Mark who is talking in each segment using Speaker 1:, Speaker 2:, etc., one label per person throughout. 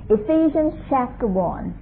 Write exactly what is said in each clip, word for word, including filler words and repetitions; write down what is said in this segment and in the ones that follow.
Speaker 1: Ephesians chapter one,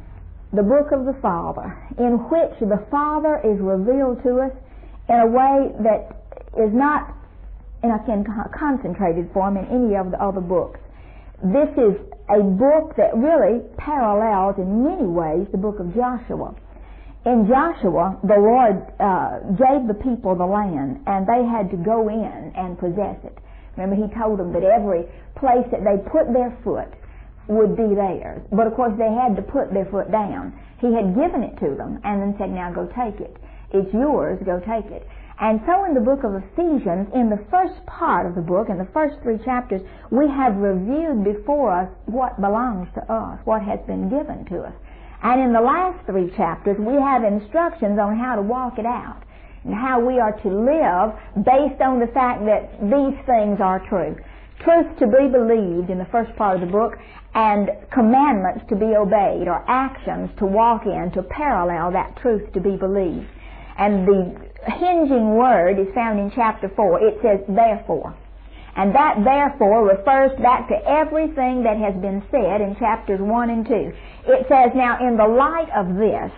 Speaker 1: the book of the Father, in which the Father is revealed to us in a way that is not in a concentrated form in any of the other books. This is a book that really parallels in many ways the book of Joshua. In Joshua, the Lord uh, gave the people the land, and they had to go in and possess it. Remember, He told them that every place that they put their foot would be theirs. But of course, they had to put their foot down. He had given it to them, and then said, now go take it. It's yours, go take it. And so in the book of Ephesians, in the first part of the book, in the first three chapters, we have reviewed before us what belongs to us, what has been given to us. And in the last three chapters, we have instructions on how to walk it out and how we are to live based on the fact that these things are true. Truth to be believed in the first part of the book, and commandments to be obeyed, or actions to walk in to parallel that truth to be believed. And the hinging word is found in chapter four. It says, therefore. And that therefore refers back to everything that has been said in chapters one and two. It says, now in the light of this,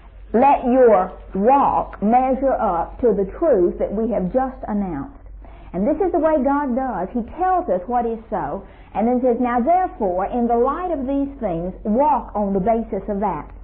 Speaker 1: let your walk measure up to the truth that we have just announced. And this is the way God does. He tells us what is so, and then says, now therefore, in the light of these things, walk on the basis of that.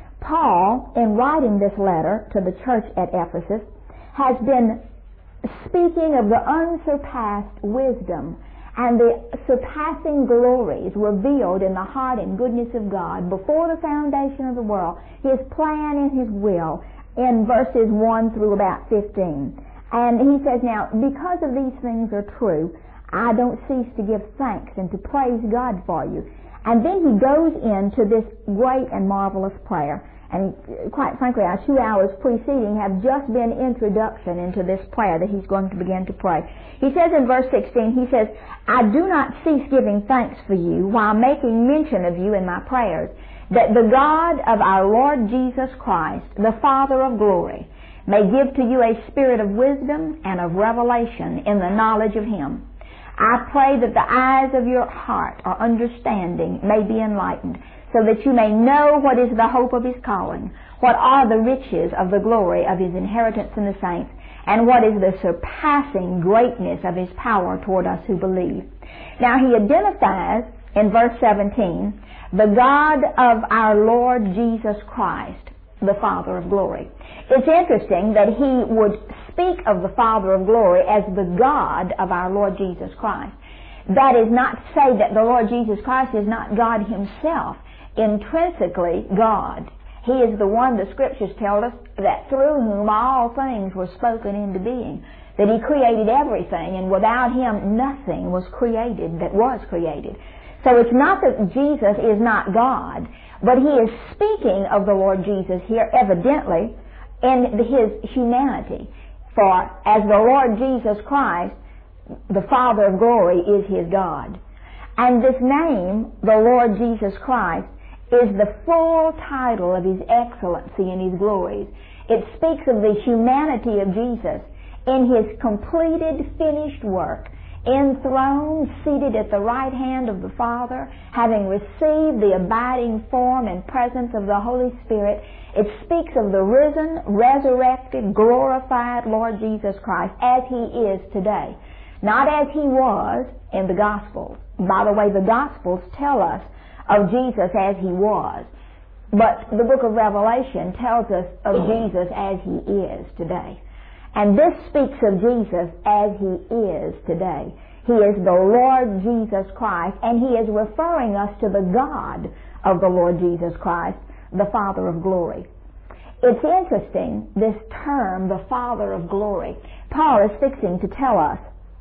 Speaker 1: Paul, in writing this letter to the church at Ephesus, has been speaking of the unsurpassed wisdom and the surpassing glories revealed in the heart and goodness of God before the foundation of the world, His plan and His will, in verses one through about fifteen. And he says, now, because of these things are true, I don't cease to give thanks and to praise God for you. And then he goes into this great and marvelous prayer. And quite frankly, our two hours preceding have just been introduction into this prayer that he's going to begin to pray. He says in verse sixteen, he says, I do not cease giving thanks for you while making mention of you in my prayers, that the God of our Lord Jesus Christ, the Father of glory, may give to you a spirit of wisdom and of revelation in the knowledge of Him. I pray that the eyes of your heart or understanding may be enlightened, so that you may know what is the hope of His calling, what are the riches of the glory of His inheritance in the saints, and what is the surpassing greatness of His power toward us who believe. Now he identifies in verse seventeen the God of our Lord Jesus Christ, the Father of glory. It's interesting that he would speak of the Father of glory as the God of our Lord Jesus Christ. That is not to say that the Lord Jesus Christ is not God Himself, intrinsically God. He is the one, the Scriptures tell us, that through whom all things were spoken into being, that He created everything, and without Him nothing was created that was created. So it's not that Jesus is not God, but he is speaking of the Lord Jesus here evidently in His humanity. For as the Lord Jesus Christ, the Father of glory, is His God. And this name, the Lord Jesus Christ, is the full title of His excellency and His glories. It speaks of the humanity of Jesus in His completed, finished work, enthroned, seated at the right hand of the Father, having received the abiding form and presence of the Holy Spirit. It speaks of the risen, resurrected, glorified Lord Jesus Christ as He is today, not as He was in the Gospels. By the way, the Gospels tell us of Jesus as He was, but the book of Revelation tells us of Jesus as He is today. And this speaks of Jesus as He is today. He is the Lord Jesus Christ, and He is referring us to the God of the Lord Jesus Christ, the Father of glory. It's interesting, this term, the Father of glory. Paul is fixing to tell us,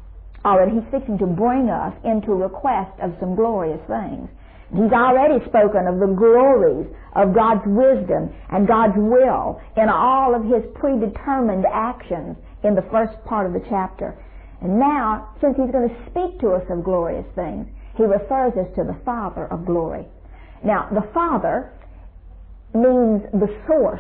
Speaker 1: or he's fixing to bring us into request of some glorious things. He's already spoken of the glories of God's wisdom and God's will in all of His predetermined actions in the first part of the chapter. And now, since he's going to speak to us of glorious things, he refers us to the Father of glory. Now, the Father means the source.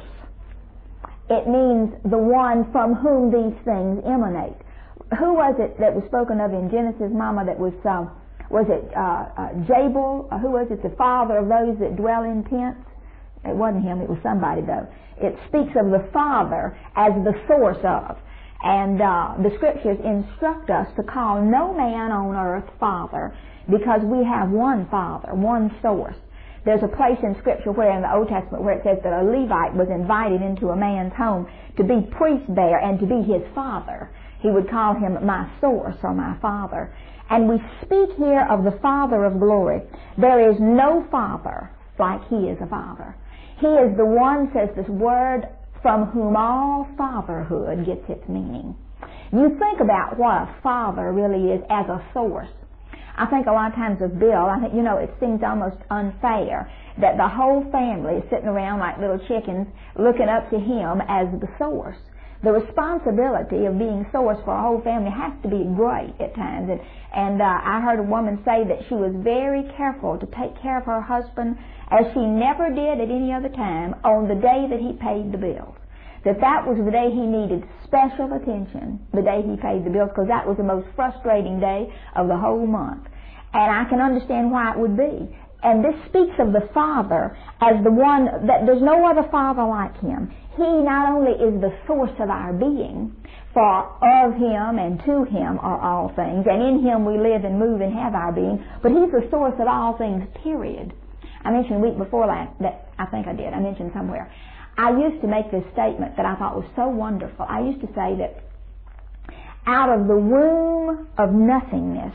Speaker 1: It means the one from whom these things emanate. Who was it that was spoken of in Genesis, Mama, that was uh, was it uh, uh, Jabal? Uh, who was it? The father of those that dwell in tents? It wasn't him. It was somebody, though. It speaks of the Father as the source of. And uh, the Scriptures instruct us to call no man on earth Father, because we have one Father, one source. There's a place in Scripture where in the Old Testament where it says that a Levite was invited into a man's home to be priest there and to be his father. He would call him my source or my father. And we speak here of the Father of glory. There is no Father like He is a Father. He is the one, says this word, from whom all fatherhood gets its meaning. You think about what a father really is as a source. I think a lot of times of Bill, I think, you know, it seems almost unfair that the whole family is sitting around like little chickens looking up to him as the source. The responsibility of being source for a whole family has to be great at times. And, and uh, I heard a woman say that she was very careful to take care of her husband as she never did at any other time on the day that he paid the bills. That that was the day he needed special attention, the day he paid the bills, because that was the most frustrating day of the whole month. And I can understand why it would be. And this speaks of the Father as the one that there's no other Father like Him. He not only is the source of our being, for of Him and to Him are all things, and in Him we live and move and have our being, but He's the source of all things, period. I mentioned the week before last, that I think I did, I mentioned somewhere. I used to make this statement that I thought was so wonderful. I used to say that out of the womb of nothingness,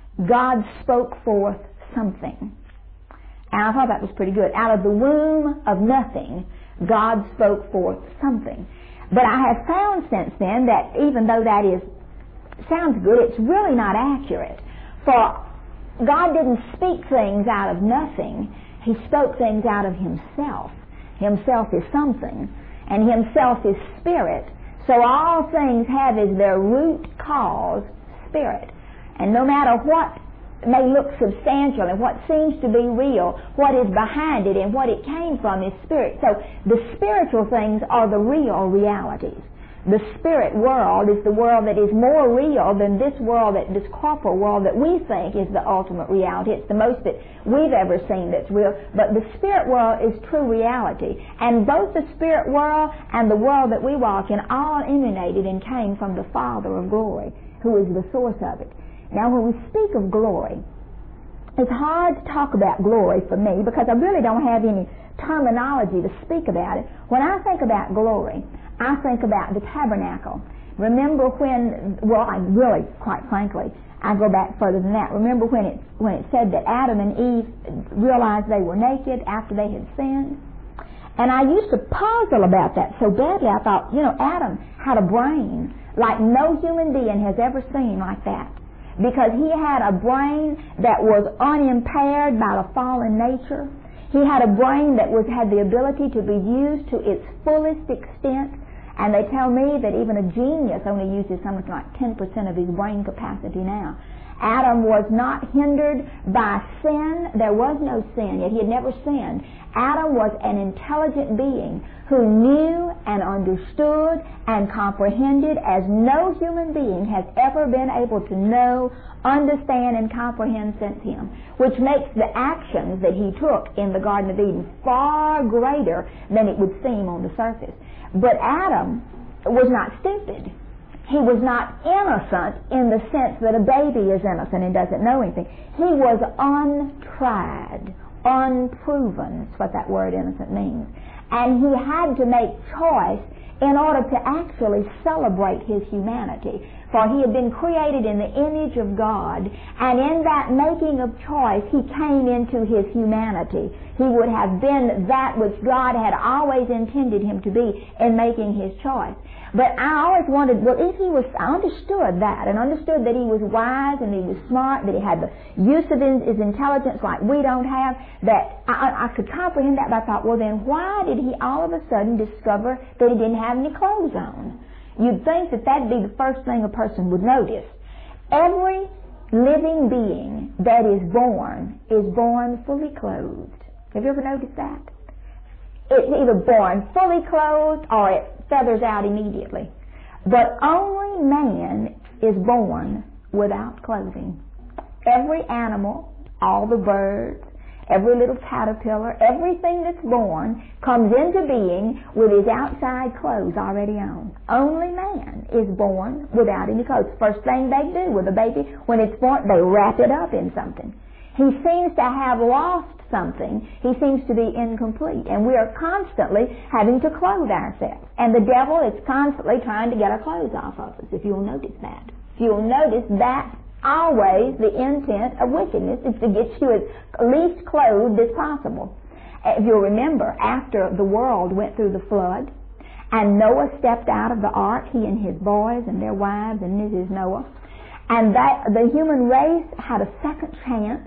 Speaker 1: God spoke forth something. And I thought that was pretty good. Out of the womb of nothing, God spoke forth something. But I have found since then that even though that is sounds good, it's really not accurate. For God didn't speak things out of nothing. He spoke things out of Himself. Himself is something, and Himself is spirit. So all things have as their root cause spirit. And no matter what may look substantial and what seems to be real, what is behind it and what it came from is spirit. So the spiritual things are the real realities. The spirit world is the world that is more real than this world, that this corporal world that we think is the ultimate reality. It's the most that we've ever seen that's real. But the spirit world is true reality. And both the spirit world and the world that we walk in all emanated and came from the Father of glory, who is the source of it. Now, when we speak of glory, it's hard to talk about glory for me because I really don't have any terminology to speak about it. When I think about glory, I think about the tabernacle. Remember when, well, I really, quite frankly, I go back further than that. Remember when it, when it said that Adam and Eve realized they were naked after they had sinned? And I used to puzzle about that so badly. I thought, you know, Adam had a brain like no human being has ever seen like that. Because he had a brain that was unimpaired by the fallen nature. He had a brain that was had the ability to be used to its fullest extent. And they tell me that even a genius only uses something like ten percent of his brain capacity now. Adam was not hindered by sin. There was no sin, yet he had never sinned. Adam was an intelligent being who knew and understood and comprehended as no human being has ever been able to know, understand, and comprehend since him, which makes the actions that he took in the Garden of Eden far greater than it would seem on the surface. But Adam was not stupid. He was not innocent in the sense that a baby is innocent and doesn't know anything. He was untried, unproven. That's what that word innocent means. And he had to make choice in order to actually celebrate his humanity. For he had been created in the image of God, and in that making of choice, he came into his humanity. He would have been that which God had always intended him to be in making his choice. But I always wondered, well, if he was, I understood that, and understood that he was wise, and he was smart, that he had the use of his, his intelligence like we don't have, that I, I could comprehend that, but I thought, well, then why did he all of a sudden discover that he didn't have any clothes on? You'd think that that'd be the first thing a person would notice. Every living being that is born is born fully clothed. Have you ever noticed that? It's either born fully clothed or it feathers out immediately. But only man is born without clothing. Every animal, all the birds, every little caterpillar, everything that's born comes into being with his outside clothes already on. Only man is born without any clothes. First thing they do with a baby, when it's born, they wrap it up in something. He seems to have lost something. He seems to be incomplete. And we are constantly having to clothe ourselves. And the devil is constantly trying to get our clothes off of us, if you'll notice that. If you'll notice that, always the intent of wickedness is to get you as least clothed as possible. If you'll remember, after the world went through the flood and Noah stepped out of the ark, he and his boys and their wives and Missus Noah, and that the human race had a second chance,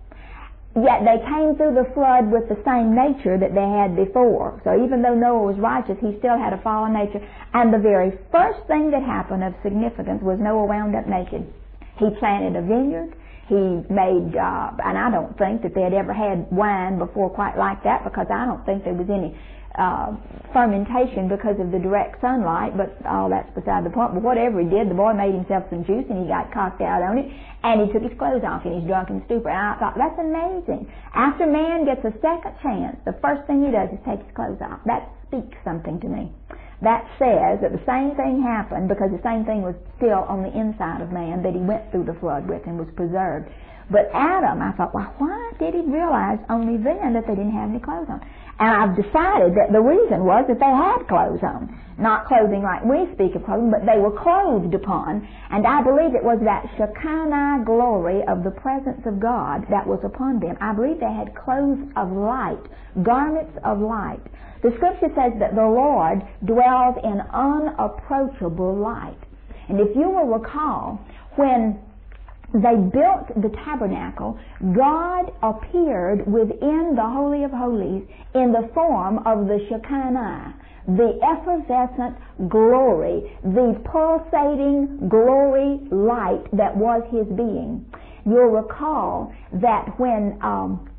Speaker 1: yet they came through the flood with the same nature that they had before. So even though Noah was righteous, he still had a fallen nature. And the very first thing that happened of significance was Noah wound up naked. He planted a vineyard. He made, uh, and I don't think that they had ever had wine before quite like that, because I don't think there was any uh, fermentation because of the direct sunlight, but all oh, that's beside the point. But whatever he did, the boy made himself some juice and he got cocked out on it, and he took his clothes off in his drunken stupor. And I thought, that's amazing. After man gets a second chance, the first thing he does is take his clothes off. That speaks something to me. That says that the same thing happened because the same thing was still on the inside of man that he went through the flood with and was preserved. But Adam, I thought, well, why did he realize only then that they didn't have any clothes on? And I've decided that the reason was that they had clothes on. Not clothing like we speak of clothing, but they were clothed upon. And I believe it was that Shekinah glory of the presence of God that was upon them. I believe they had clothes of light, garments of light. The scripture says that the Lord dwells in unapproachable light. And if you will recall, when they built the tabernacle, God appeared within the Holy of Holies in the form of the Shekinah, the effervescent glory, the pulsating glory light that was his being. You'll recall that when um,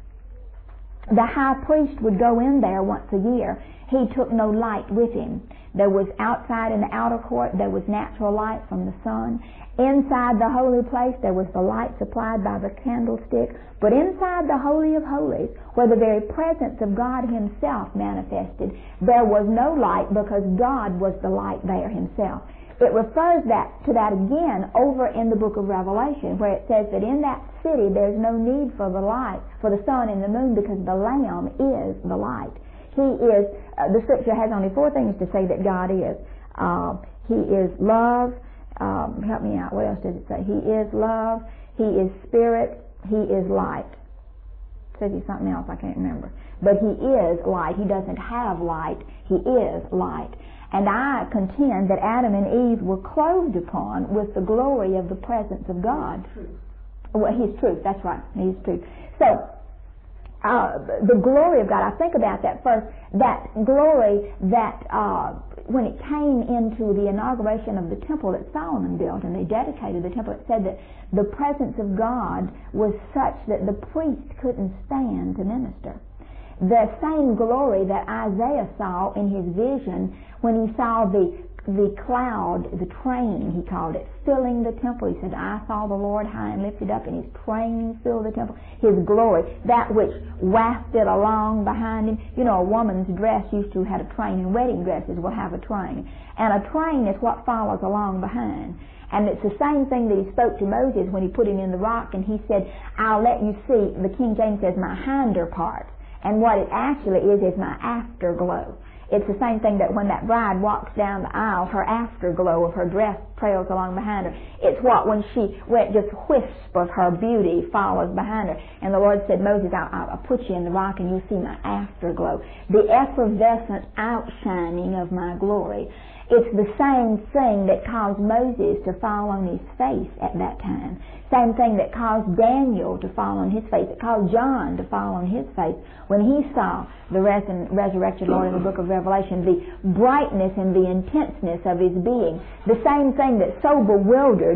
Speaker 1: the high priest would go in there once a year, he took no light with him. There was outside in the outer court, there was natural light from the sun. Inside the holy place, there was the light supplied by the candlestick. But inside the Holy of Holies, where the very presence of God himself manifested, there was no light because God was the light there himself. It refers that to that again over in the book of Revelation, where it says that in that city there's no need for the light, for the sun and the moon, because the Lamb is the light. He is, uh, the scripture has only four things to say that God is. Uh, he is love. Um, help me out. What else does it say? He is love. He is spirit. He is light. It says he's something else. I can't remember. But he is light. He doesn't have light. He is light. And I contend that Adam and Eve were clothed upon with the glory of the presence of God. Well, His truth. That's right. His truth. So, uh, the glory of God, I think about that first. That glory that uh, when it came into the inauguration of the temple that Solomon built and they dedicated the temple, it said that the presence of God was such that the priest couldn't stand to minister. The same glory that Isaiah saw in his vision when he saw the the cloud, the train, he called it, filling the temple. He said, I saw the Lord high and lifted up, and his train filled the temple. His glory, that which wafted along behind him. You know, a woman's dress used to have a train, and wedding dresses will have a train. And a train is what follows along behind. And it's the same thing that he spoke to Moses when he put him in the rock, and he said, I'll let you see, the King James says, my hinder parts. And what it actually is, is my afterglow. It's the same thing that when that bride walks down the aisle, her afterglow of her dress trails along behind her. It's what when she went, just wisp of her beauty follows behind her. And the Lord said, Moses, I'll, I'll put you in the rock and you'll see my afterglow. The effervescent outshining of my glory. It's the same thing that caused Moses to fall on his face at that time. Same thing that caused Daniel to fall on his face. It caused John to fall on his face when he saw the res- resurrected Lord in the book of Revelation, the brightness and the intenseness of his being. The same thing that so bewildered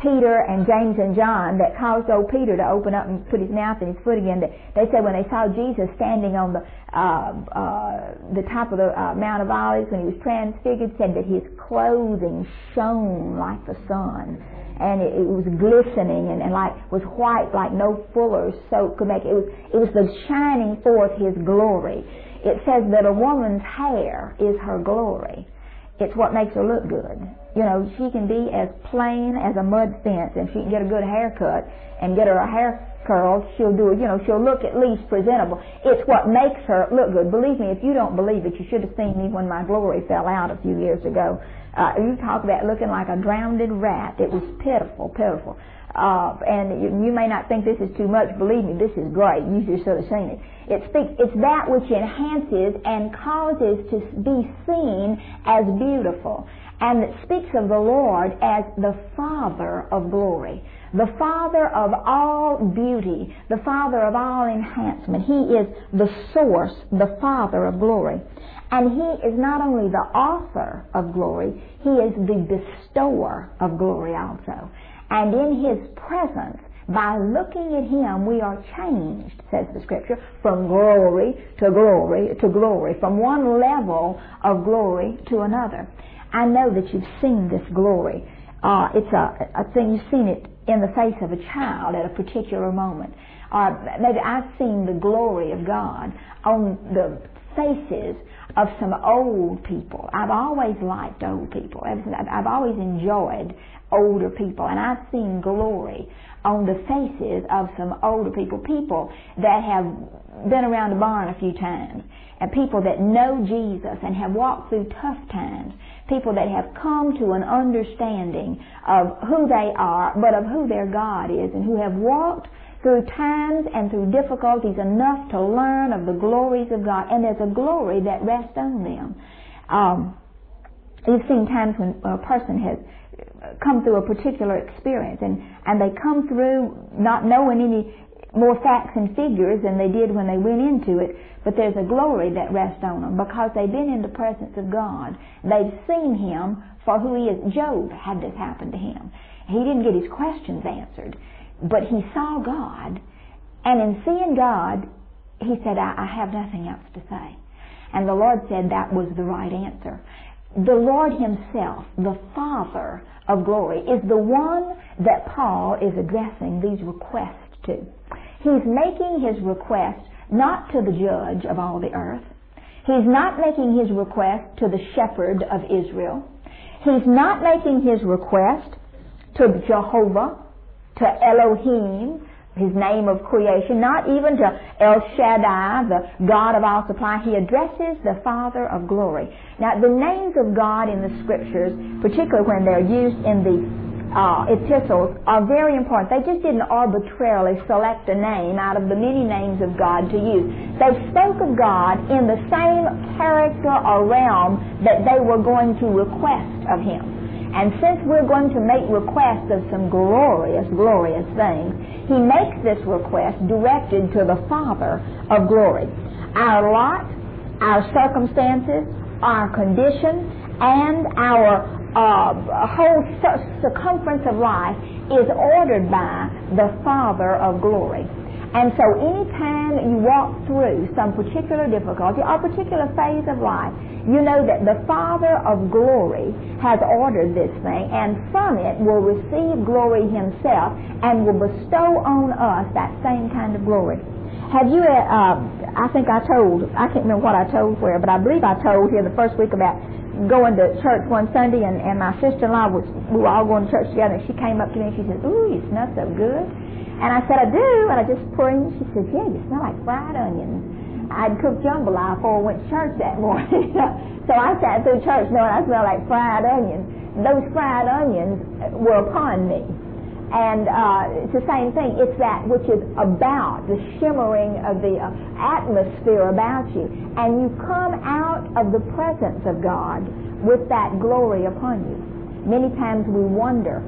Speaker 1: Peter and James and John that caused old Peter to open up and put his mouth and his foot again. They said when they saw Jesus standing on the uh, uh, the top of the uh, Mount of Olives when he was transfigured, said that his clothing shone like the sun, and it, it was glistening and, and like was white like no fuller's soap could make it. It was it was the shining forth his glory. It says that a woman's hair is her glory. It's what makes her look good. You know, she can be as plain as a mud fence, and she can get a good haircut and get her hair curled. She'll do it. You know, she'll look at least presentable. It's what makes her look good. Believe me, if you don't believe it, you should have seen me when my glory fell out a few years ago. Uh, you talk about looking like a drowned rat. It was pitiful, pitiful. Uh, and you, you may not think this is too much. Believe me, this is great. You just should have seen it. It speaks. It's that which enhances and causes to be seen as beautiful, and it speaks of the Lord as the Father of glory, the Father of all beauty, the Father of all enhancement. He is the source, the Father of glory. And He is not only the author of glory, He is the bestower of glory also. And in His presence, by looking at Him, we are changed, says the Scripture, from glory to glory to glory, from one level of glory to another. I know that you've seen this glory. Uh, it's a, a thing, you've seen it in the face of a child at a particular moment. Or maybe I've seen the glory of God on the faces of some old people. I've always liked old people. I've always enjoyed older people, and I've seen glory on the faces of some older people, people that have been around the barn a few times, and people that know Jesus and have walked through tough times, people that have come to an understanding of who they are, but of who their God is, and who have walked through times and through difficulties enough to learn of the glories of God, and there's a glory that rests on them. Um, you've seen times when a person has come through a particular experience, and, and they come through not knowing any more facts and figures than they did when they went into it, but there's a glory that rests on them because they've been in the presence of God. They've seen Him for who He is. Job had this happen to him. He didn't get his questions answered, but he saw God, and in seeing God, he said, I, I have nothing else to say. And the Lord said that was the right answer. The Lord Himself, the Father of glory, is the one that Paul is addressing these requests to. He's making his request not to the judge of all the earth. He's not making his request to the shepherd of Israel. He's not making his request to Jehovah, to Elohim, His name of creation, not even to El Shaddai, the God of all supply. He addresses the Father of glory. Now, the names of God in the Scriptures, particularly when they're used in the uh, epistles, are very important. They just didn't arbitrarily select a name out of the many names of God to use. They spoke of God in the same character or realm that they were going to request of Him. And since we're going to make requests of some glorious, glorious things, He makes this request directed to the Father of glory. Our lot, our circumstances, our condition, and our uh, whole circumference of life is ordered by the Father of glory. And so anytime you walk through some particular difficulty or particular phase of life, you know that the Father of glory has ordered this thing, and from it will receive glory Himself and will bestow on us that same kind of glory. Have you, uh, I think I told, I can't remember what I told where, but I believe I told here the first week about going to church one Sunday, and, and my sister-in-law, was, we were all going to church together, and she came up to me and she said, "Ooh, you smell so good." And I said, "I do," and I just poured in. She said, "Yeah, you smell like fried onions." I'd cooked jambalaya before I went to church that morning. So I sat through church knowing I smelled like fried onions. Those fried onions were upon me. And uh, it's the same thing. It's that which is about, the shimmering of the uh, atmosphere about you. And you come out of the presence of God with that glory upon you. Many times we wonder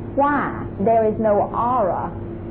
Speaker 1: why there is no aura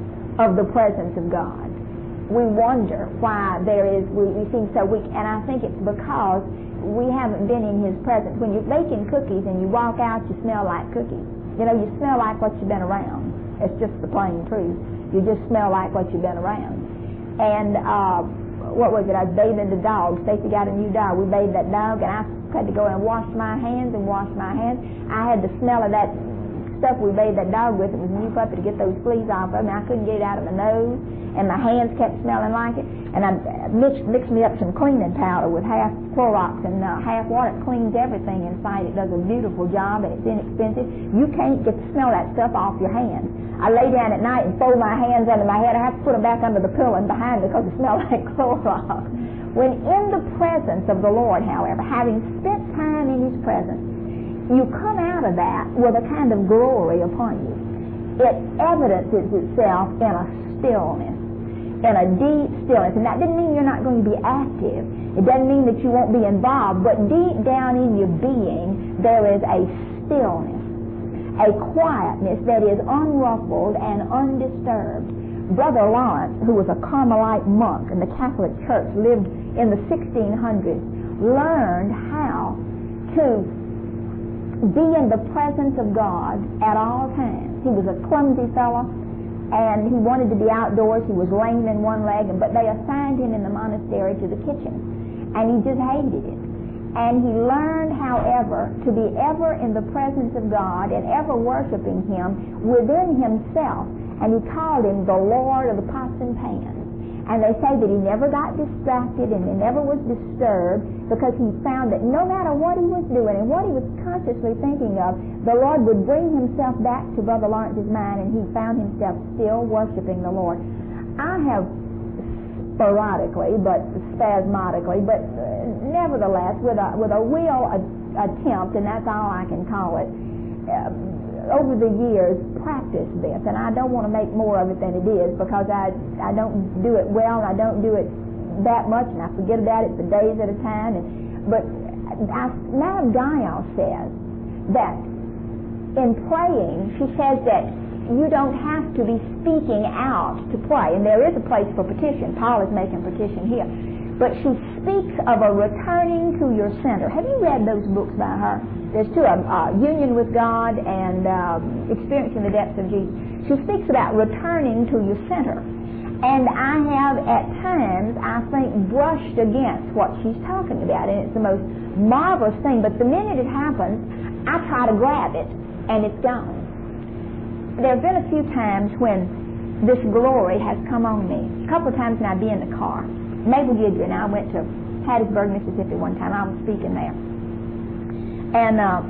Speaker 1: of the presence of God. We wonder why there is, we, we seem so weak, and I think it's because we haven't been in His presence. When you're baking cookies and you walk out, you smell like cookies. You know, you smell like what you've been around. It's just the plain truth. You just smell like what you've been around. And uh, what was it? I was bathing the dog. Stacy got a new dog. We bathed that dog, and I had to go and wash my hands and wash my hands. I had the smell of that stuff we bathed that dog with. It was a new puppy to get those fleas off of me. I couldn't get it out of my nose, and my hands kept smelling like it. And I mixed, mixed me up some cleaning powder with half Clorox and uh, half water. It cleans everything inside. It does a beautiful job, and it's inexpensive. You can't get to smell that stuff off your hands. I lay down at night and fold my hands under my head. I have to put them back under the pillow and behind me because it smells like Clorox. When in the presence of the Lord, however, having spent time in His presence, you come out of that with a kind of glory upon you. It evidences itself in a stillness, in a deep stillness. And that doesn't mean you're not going to be active. It doesn't mean that you won't be involved. But deep down in your being, there is a stillness, a quietness that is unruffled and undisturbed. Brother Lawrence, who was a Carmelite monk in the Catholic Church, lived in the sixteen hundreds, learned how to be in the presence of God at all times. He was a clumsy fellow, and he wanted to be outdoors. He was lame in one leg, but they assigned him in the monastery to the kitchen, and he just hated it. And he learned, however, to be ever in the presence of God and ever worshiping Him within himself, and he called Him the Lord of the pots and pans. And they say that he never got distracted and he never was disturbed, because he found that no matter what he was doing and what he was consciously thinking of, the Lord would bring Himself back to Brother Lawrence's mind, and he found himself still worshiping the Lord. I have sporadically, but spasmodically, but uh, nevertheless, with a with a real a, attempt, and that's all I can call it, uh, over the years, practiced this, and I don't want to make more of it than it is, because I I don't do it well, and I don't do it that much, and I forget about it for days at a time. And, but I, Madame Guyon says that in praying, she says that you don't have to be speaking out to pray, and there is a place for petition. Paul is making petition here. But she speaks of a returning to your center. Have you read those books by her? There's two of them, uh, Union with God and uh, Experiencing the Depths of Jesus. She speaks about returning to your center. And I have at times, I think, brushed against what she's talking about, and it's the most marvelous thing. But the minute it happens, I try to grab it, and it's gone. There have been a few times when this glory has come on me. A couple of times when I'd be in the car. Mabel Guidry and I went to Hattiesburg, Mississippi one time. I was speaking there. And uh,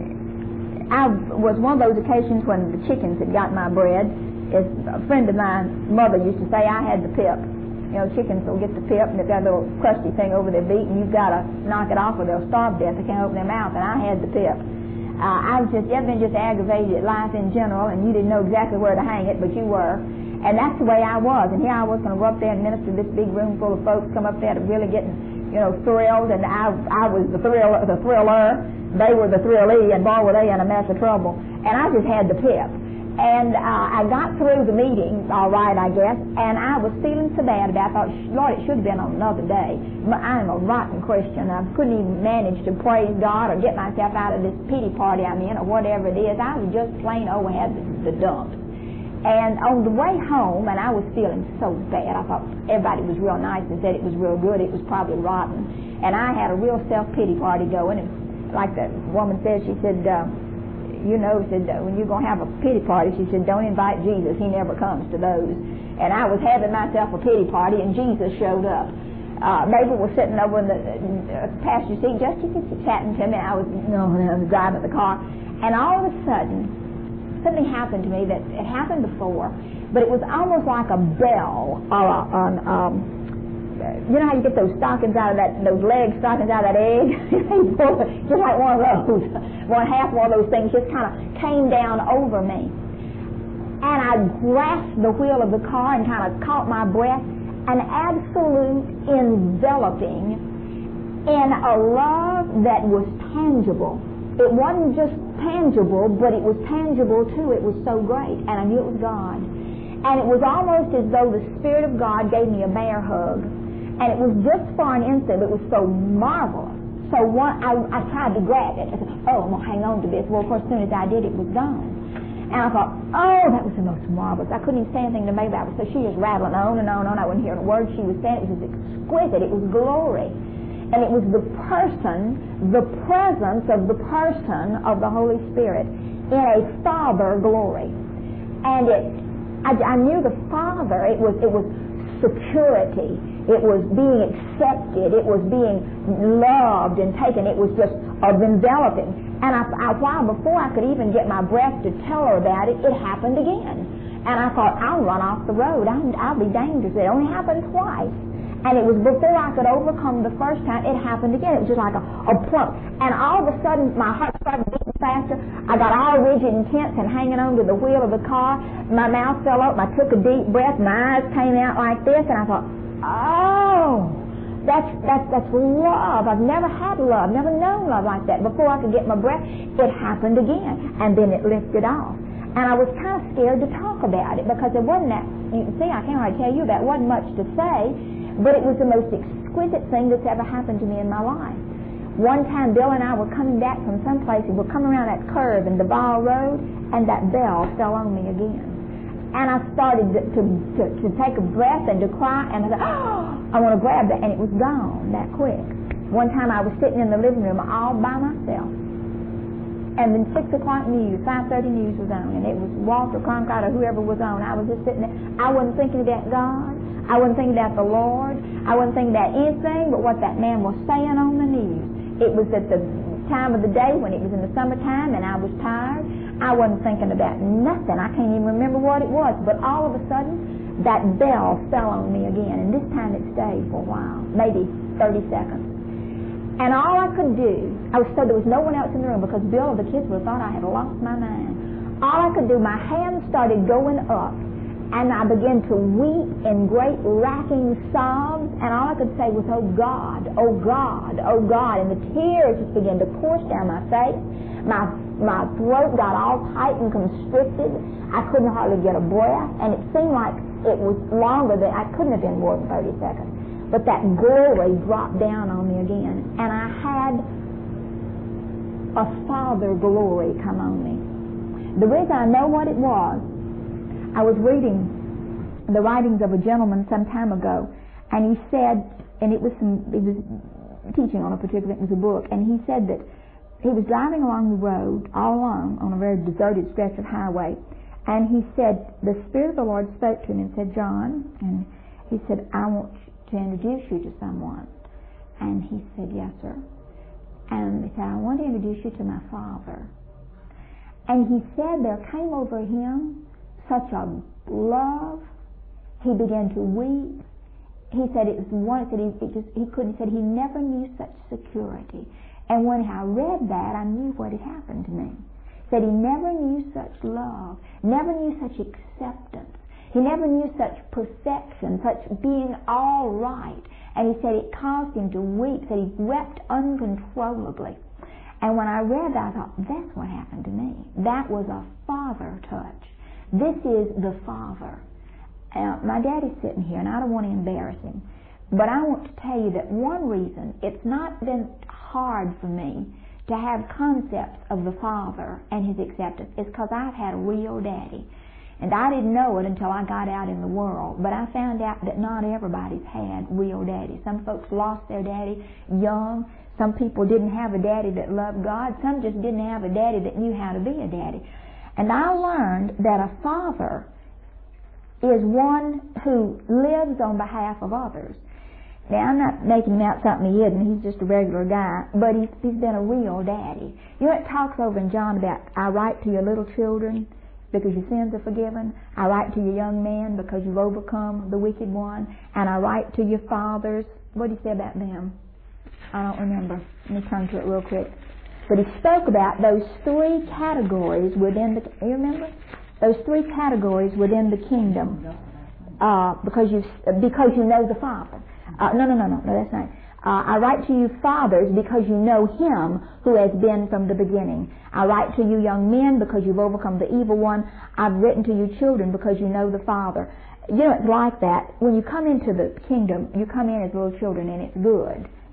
Speaker 1: I was one of those occasions when the chickens had got my bread. As a friend of mine's mother used to say, I had the pip. You know, chickens will get the pip, and they've got a little crusty thing over their beak, and you've got to knock it off or they'll starve to death. They can't open their mouth, and I had the pip. Uh, I was just, you ever been just aggravated at life in general, and you didn't know exactly where to hang it, but you were. And that's the way I was. And here I was going to go up there and minister to this big room full of folks, come up there to really getting, you know, thrilled, and I I was the thrill, the thriller. They were the thrillee, and boy, were they in a mess of trouble. And I just had the pip. And uh, I got through the meeting, all right, I guess, and I was feeling so bad about it. I thought, Lord, it should have been on another day. I'm a rotten Christian. I couldn't even manage to praise God or get myself out of this pity party I'm in or whatever it is. I was just plain over had the, the dump. And on the way home, and I was feeling so bad, I thought everybody was real nice and said it was real good. It was probably rotten. And I had a real self-pity party going. And like the woman said, she said, uh, you know, said, uh, when you're going to have a pity party, she said, don't invite Jesus. He never comes to those. And I was having myself a pity party, and Jesus showed up. Uh, Mabel was sitting over in the uh, passenger seat, just chatting to me. I was, you know, I was driving the car. And all of a sudden, something happened to me that it happened before, but it was almost like a bell or a, an, um, you know how you get those stockings out of that, those leg stockings out of that egg? Just like one of those. One half one of those things just kind of came down over me. And I grasped the wheel of the car and kind of caught my breath. An absolute enveloping in a love that was tangible. It wasn't just tangible, but it was tangible too. It was so great. And I knew it was God. And it was almost as though the Spirit of God gave me a bear hug. And it was just for an instant. It was so marvelous, So one, I, I tried to grab it. I said, oh, I'm going to hang on to this. Well, of course, as soon as I did, it was gone. And I thought, oh, that was the most marvelous. I couldn't even say anything to Mabel about it. So she was rattling on and on and on. I wouldn't hear a word she was saying. It was exquisite. It was glory. And it was the person, the presence of the person of the Holy Spirit in a Father glory. And it, I, I knew the Father. It was, it was security. It was being accepted. It was being loved and taken. It was just of enveloping. And I, I, a while before I could even get my breath to tell her about it, it happened again. And I thought, I'll run off the road. I'm, I'll be dangerous. It only happened twice. And it was before I could overcome the first time, it happened again. It was just like a, a plump. And all of a sudden, my heart started beating faster. I got all rigid and tense and hanging on to the wheel of the car. My mouth fell open. I took a deep breath. My eyes came out like this. And I thought, oh, that's, that's, that's love. I've never had love, never known love like that. Before I could get my breath, it happened again. And then it lifted off. And I was kind of scared to talk about it because there wasn't that, you can see, I can't really tell you, that wasn't much to say. But it was the most exquisite thing that's ever happened to me in my life. One time, Bill and I were coming back from someplace, and we're coming around that curve in Duval Road, and that bell fell on me again. And I started to, to, to, to take a breath and to cry, and I said, oh, I want to grab that, and it was gone that quick. One time I was sitting in the living room all by myself, and then six o'clock news, five thirty news was on, and it was Walter Cronkite or whoever was on. I was just sitting there. I wasn't thinking about God. I wasn't thinking about the Lord. I wasn't thinking about anything but what that man was saying on the news. It was at the time of the day when it was in the summertime and I was tired. I wasn't thinking about nothing. I can't even remember what it was. But all of a sudden, that bell fell on me again. And this time it stayed for a while, maybe thirty seconds. And all I could do, I was so there was no one else in the room because Bill or the kids would have thought I had lost my mind. All I could do, my hands started going up. And I began to weep in great racking sobs, and all I could say was, oh God, oh God, oh God. And the tears just began to course down my face. My my throat got all tight and constricted. I couldn't hardly get a breath, and it seemed like it was longer than, I couldn't have been more than thirty seconds. But that glory dropped down on me again, and I had a Father glory come on me. The reason I know what it was, I was reading the writings of a gentleman some time ago, and he said, and it was some, it was teaching on a particular, it was a book, and he said that he was driving along the road, all along, on a very deserted stretch of highway, and he said, the Spirit of the Lord spoke to him and said, John, and he said, I want to introduce you to someone. And he said, yes, sir. And he said, I want to introduce you to my Father. And he said there came over him such a love. He began to weep. He said it was one. He said he, it just, he couldn't. He said he never knew such security. And when I read that, I knew what had happened to me. He said he never knew such love, never knew such acceptance. He never knew such perfection, such being all right. And he said it caused him to weep. He said he wept uncontrollably. And when I read that, I thought, that's what happened to me. That was a Father touch. This is the Father. Uh, my daddy's sitting here, and I don't want to embarrass him, but I want to tell you that one reason it's not been hard for me to have concepts of the Father and His acceptance is because I've had a real daddy. And I didn't know it until I got out in the world, but I found out that not everybody's had real daddies. Some folks lost their daddy young. Some people didn't have a daddy that loved God. Some just didn't have a daddy that knew how to be a daddy. And I learned that a father is one who lives on behalf of others. Now, I'm not making him out something he isn't. He's just a regular guy, but he's, he's been a real daddy. You know, it talks over in John about, I write to your little children because your sins are forgiven. I write to your young men because you've overcome the wicked one. And I write to your fathers. What do you say about them? I don't remember. Let me turn to it real quick. But he spoke about those three categories within the, you remember? Those three categories within the kingdom. Uh, because you because you know the Father. Uh, no, no, no, no, no, that's not. Uh, I write to you fathers because you know Him who has been from the beginning. I write to you young men because you've overcome the evil one. I've written to you children because you know the Father. You know, it's like that. When you come into the kingdom, you come in as little children, and it's good.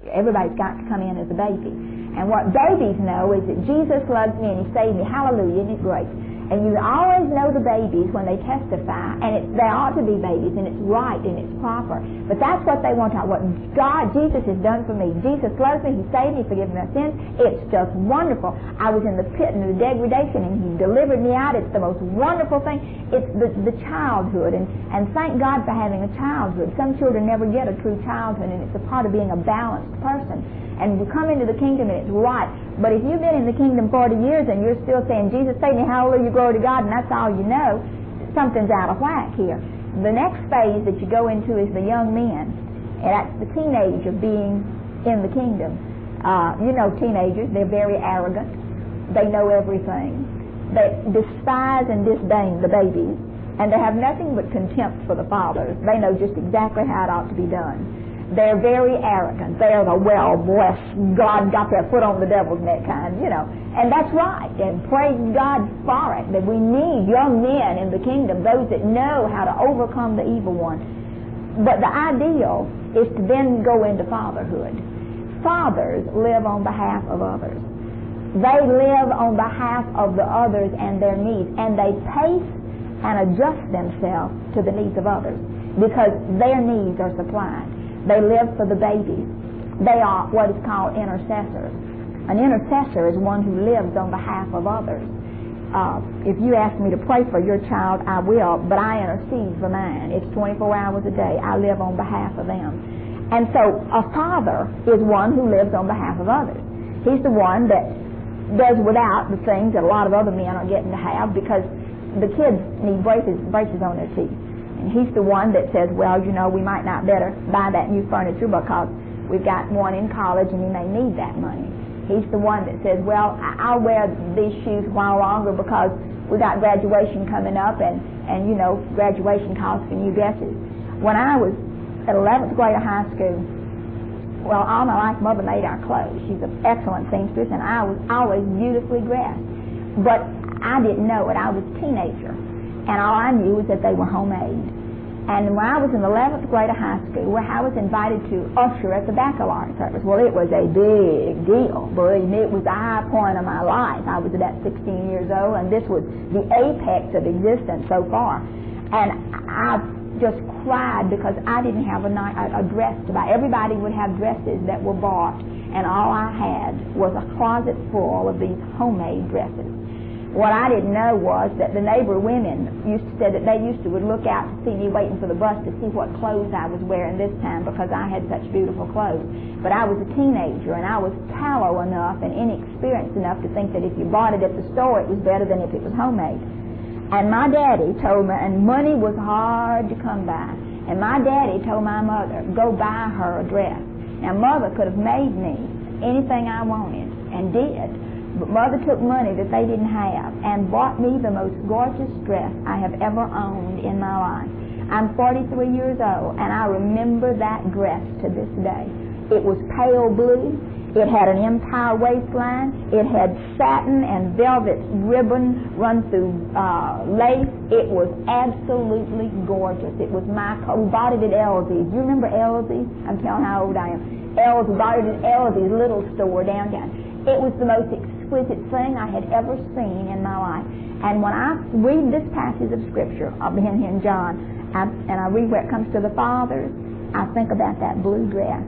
Speaker 1: Everybody's got to come in as a baby. And what babies know is that Jesus loves me and He saved me. Hallelujah, isn't it great? And you always know the babies when they testify, and it, they ought to be babies, and it's right and it's proper. But that's what they want to know. What God, Jesus has done for me. Jesus loves me. He saved me, forgiven my sins. It's just wonderful. I was in the pit and the degradation, and He delivered me out. It's the most wonderful thing. It's the, the childhood, and, and thank God for having a childhood. Some children never get a true childhood, and it's a part of being a balanced person. And you come into the kingdom and it's right. But if you've been in the kingdom forty years and you're still saying, Jesus saved me, hallelujah, glory to God, and that's all you know, something's out of whack here. The next phase that you go into is the young men. And that's the teenage of being in the kingdom. Uh, you know teenagers, they're very arrogant. They know everything. They despise and disdain the babies. And they have nothing but contempt for the fathers. They know just exactly how it ought to be done. They're very arrogant. They're the well-blessed, God got their foot on the devil's neck kind, you know. And that's right. And praise God for it. That we need young men in the kingdom, those that know how to overcome the evil one. But the ideal is to then go into fatherhood. Fathers live on behalf of others. They live on behalf of the others and their needs. And they pace and adjust themselves to the needs of others because their needs are supplied. They live for the babies. They are what is called intercessors. An intercessor is one who lives on behalf of others. Uh, if you ask me to pray for your child, I will, but I intercede for mine. It's twenty-four hours a day. I live on behalf of them. And so a father is one who lives on behalf of others. He's the one that does without the things that a lot of other men are getting to have because the kids need braces, braces on their teeth. And he's the one that says, well, you know, we might not better buy that new furniture because we've got one in college and he may need that money. He's the one that says, well, I'll wear these shoes a while longer because we got graduation coming up and, and you know, graduation calls for new dresses. When I was at eleventh grade of high school, well, all my life Mother made our clothes. She's an excellent seamstress and I was always beautifully dressed. But I didn't know it. I was a teenager. And all I knew was that they were homemade. And when I was in the eleventh grade of high school, where I was invited to usher at the baccalaureate service, well, it was a big deal. Believe me, it was the high point of my life. I was about sixteen years old, and this was the apex of existence so far. And I just cried because I didn't have a, a dress to buy. Everybody would have dresses that were bought, and all I had was a closet full of these homemade dresses. What I didn't know was that the neighbor women used to say that they used to would look out to see me waiting for the bus to see what clothes I was wearing this time because I had such beautiful clothes. But I was a teenager and I was callow enough and inexperienced enough to think that if you bought it at the store it was better than if it was homemade. And my daddy told me, and money was hard to come by, and my daddy told my mother, go buy her a dress. Now Mother could have made me anything I wanted and did. But Mother took money that they didn't have and bought me the most gorgeous dress I have ever owned in my life. I'm forty-three years old, and I remember that dress to this day. It was pale blue. It had an empire waistline. It had satin and velvet ribbon run through uh, lace. It was absolutely gorgeous. It was my coat. We bought it at Elsie's. Do you remember Elsie's? I'm telling how old I am. Elsie's. We bought it at Elsie's little store downtown. It was the most exquisite thing I had ever seen in my life. And when I read this passage of Scripture, I'll be in here in John, I, and I read where it comes to the fathers, I think about that blue dress.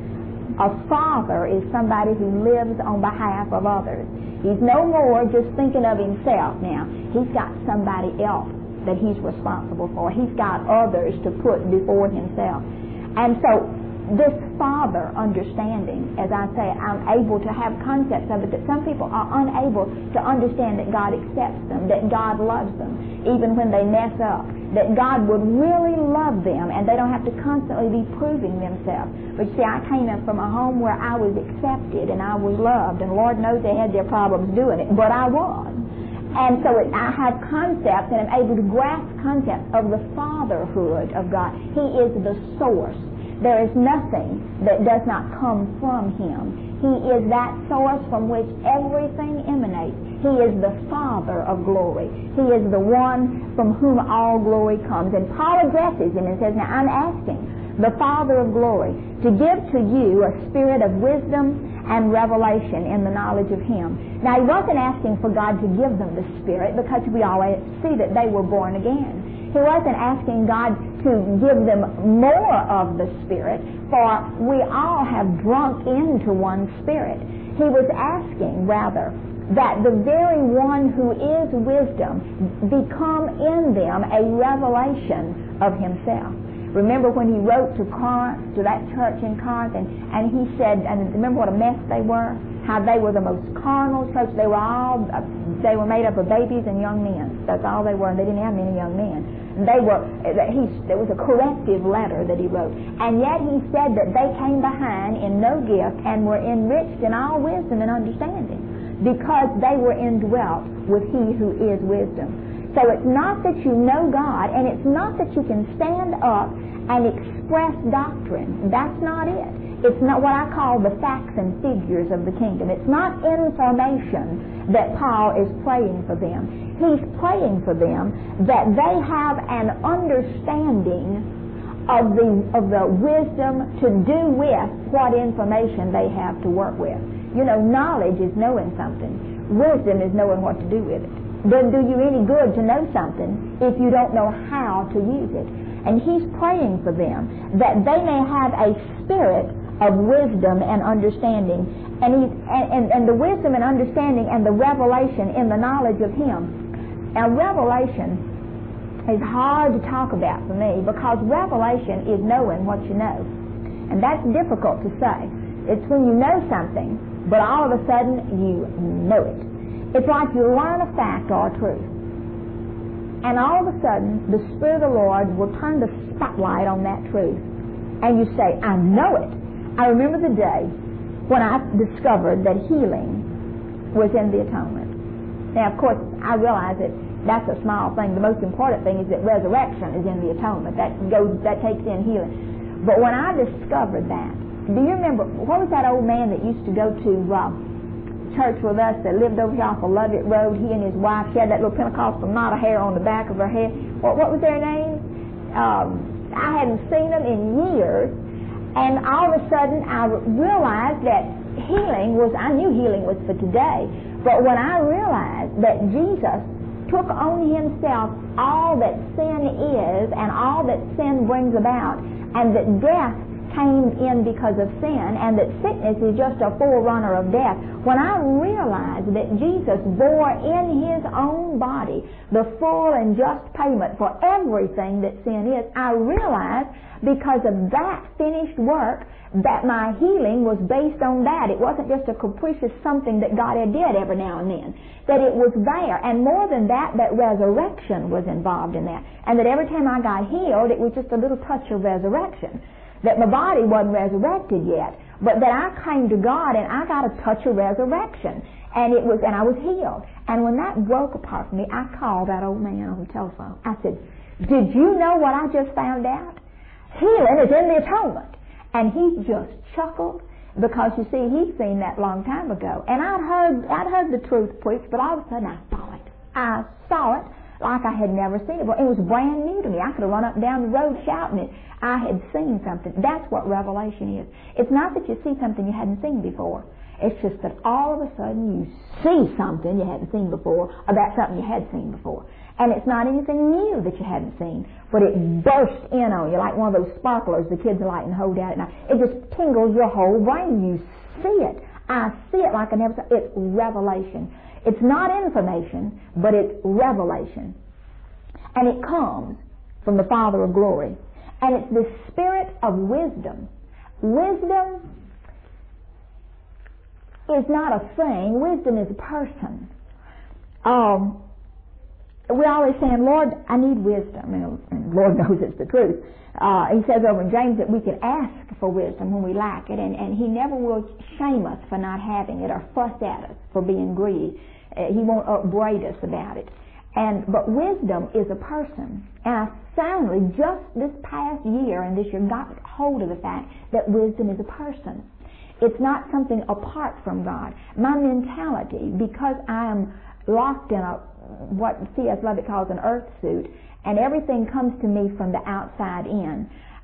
Speaker 1: A father is somebody who lives on behalf of others. He's no more just thinking of himself now. He's got somebody else that he's responsible for. He's got others to put before himself. And so this father understanding, as I say, I'm able to have concepts of it that some people are unable to understand that God accepts them, that God loves them, even when they mess up, that God would really love them and they don't have to constantly be proving themselves. But see, I came in from a home where I was accepted and I was loved, and Lord knows they had their problems doing it, but I was. And so it, I have concepts and I'm able to grasp concepts of the fatherhood of God. He is the source. There is nothing that does not come from Him. He is that source from which everything emanates. He is the Father of glory. He is the one from whom all glory comes. And Paul addresses Him and says, now I'm asking, the Father of glory, to give to you a spirit of wisdom and revelation in the knowledge of Him. Now, He wasn't asking for God to give them the Spirit, because we always see that they were born again. He wasn't asking God to give them more of the Spirit, for we all have drunk into one Spirit. He was asking, rather, that the very one who is wisdom become in them a revelation of Himself. Remember when He wrote to Corinth, to that church in Corinth, and, and He said, and remember what a mess they were? How they were the most carnal church. They were all, uh, they were made up of babies and young men. That's all they were, and they didn't have many young men. They were, he, there was a corrective letter that He wrote. And yet He said that they came behind in no gift and were enriched in all wisdom and understanding, because they were indwelt with He who is wisdom. So it's not that you know God, and it's not that you can stand up and express doctrine. That's not it. It's not what I call the facts and figures of the kingdom. It's not information that Paul is praying for them. He's praying for them that they have an understanding of the, of the wisdom to do with what information they have to work with. You know, knowledge is knowing something. Wisdom is knowing what to do with it. Doesn't do you any good to know something if you don't know how to use it. And He's praying for them that they may have a spirit of wisdom and understanding, and, he's, and, and, and the wisdom and understanding and the revelation in the knowledge of Him. Now, revelation is hard to talk about for me, because revelation is knowing what you know, and that's difficult to say. It's when you know something, but all of a sudden you know it. It's like you learn a fact or a truth, and all of a sudden the Spirit of the Lord will turn the spotlight on that truth, and you say, I know it. I remember the day when I discovered that healing was in the atonement. Now, of course, I realize that that's a small thing. The most important thing is that resurrection is in the atonement. That goes, that takes in healing. But when I discovered that, do you remember, what was that old man that used to go to uh, church with us that lived over here off of Lovett Road? He and his wife, she had that little Pentecostal knot of hair on the back of her head. What, what was their name? Um, I hadn't seen them in years. And all of a sudden I realized that healing was, I knew healing was for today, but when I realized that Jesus took on Himself all that sin is and all that sin brings about, and that death came in because of sin, and that sickness is just a forerunner of death, when I realized that Jesus bore in His own body the full and just payment for everything that sin is, I realized, because of that finished work, that my healing was based on that. It wasn't just a capricious something that God had did every now and then. That it was there. And more than that, that resurrection was involved in that. And that every time I got healed, it was just a little touch of resurrection. That my body wasn't resurrected yet, but that I came to God and I got a touch of resurrection. And it was, and I was healed. And when that broke apart from me, I called that old man on the telephone. I said, did you know what I just found out? Healing is in the atonement. And he just chuckled, because you see, he'd seen that long time ago. And I'd heard I'd heard the truth preached, but all of a sudden I saw it. I saw it like I had never seen it before. It was brand new to me. I could have run up and down the road shouting it. I had seen something. That's what revelation is. It's not that you see something you hadn't seen before. It's just that all of a sudden you see something you hadn't seen before about something you had seen before. And it's not anything new that you hadn't seen, but it bursts in on you like one of those sparklers the kids light and hold out at night. It just tingles your whole brain. You see it. I see it like I never saw it. It's revelation. It's not information, but it's revelation. And it comes from the Father of glory. And it's the spirit of wisdom. Wisdom is not a thing. Wisdom is a person. Um... We're always saying, Lord, I need wisdom. And Lord knows it's the truth. Uh, he says over in James that we can ask for wisdom when we lack it, and, and He never will shame us for not having it or fuss at us for being greedy. Uh, he won't upbraid us about it. And but wisdom is a person. And I soundly just this past year and this year got hold of the fact that wisdom is a person. It's not something apart from God. My mentality, because I am locked in a what C S Lovett calls an earth suit, and everything comes to me from the outside in,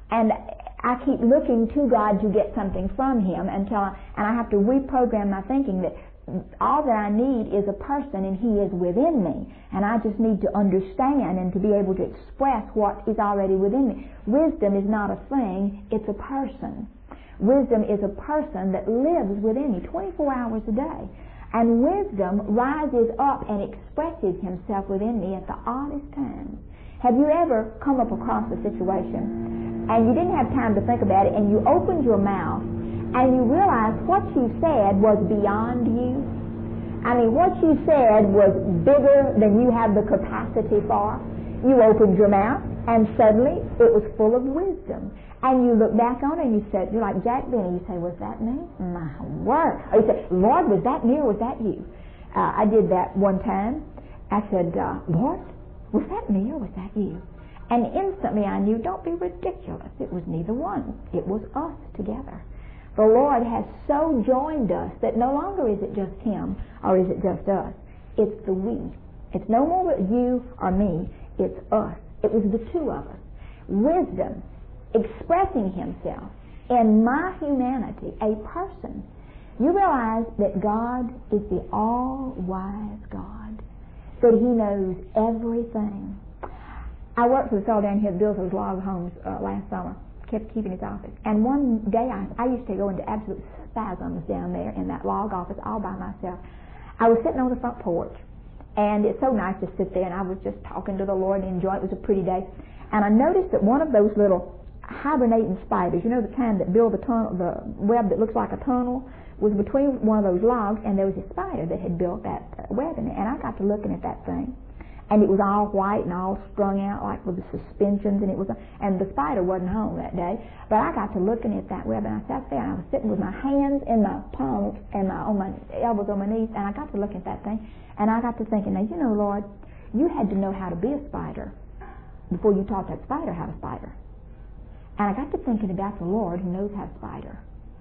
Speaker 1: And I keep looking to God to get something from Him until I, and I have to reprogram my thinking that all that I need is a person and He is within me. And I just need to understand and to be able to express what is already within me. Wisdom is not a thing, it's a person. Wisdom is a person that lives within me twenty-four hours a day. And wisdom rises up and expresses himself within me at the oddest times. Have you ever come up across a situation and you didn't have time to think about it and you opened your mouth and you realized what you said was beyond you? I mean, what you said was bigger than you have the capacity for. You opened your mouth and suddenly it was full of wisdom. And you look back on it and you said, you're like Jack Benny, you say, was that me? My word. Or you say, Lord, was that me or was that you? Uh, I did that one time. I said, uh, Lord, was that me or was that you? And instantly I knew, don't be ridiculous. It was neither one. It was us together. The Lord has so joined us that no longer is it just Him or is it just us. It's the we. It's no more you or me. It's us. It was the two of us. Wisdom, expressing Himself in my humanity, a person. You realize that God is the all-wise God, that He knows everything. I worked for the fellow down here that built those log homes uh, last summer, kept keeping his office. And one day I, I used to go into absolute spasms down there in that log office all by myself. I was sitting on the front porch, and it's so nice to sit there, and I was just talking to the Lord and enjoying it. It was a pretty day. And I noticed that one of those little hibernating spiders, you know, the kind that build the tunnel, the web that looks like a tunnel, was between one of those logs, and there was a spider that had built that web in it. And I got to looking at that thing, and it was all white and all strung out like with the suspensions, and it was, and the spider wasn't home that day. But I got to looking at that web, and I sat there, and I was sitting with my hands in my palms and my on my elbows on my knees, and I got to looking at that thing, and I got to thinking, now you know, Lord, you had to know how to be a spider before you taught that spider how to spider. And I got to thinking about the Lord who knows how to spider.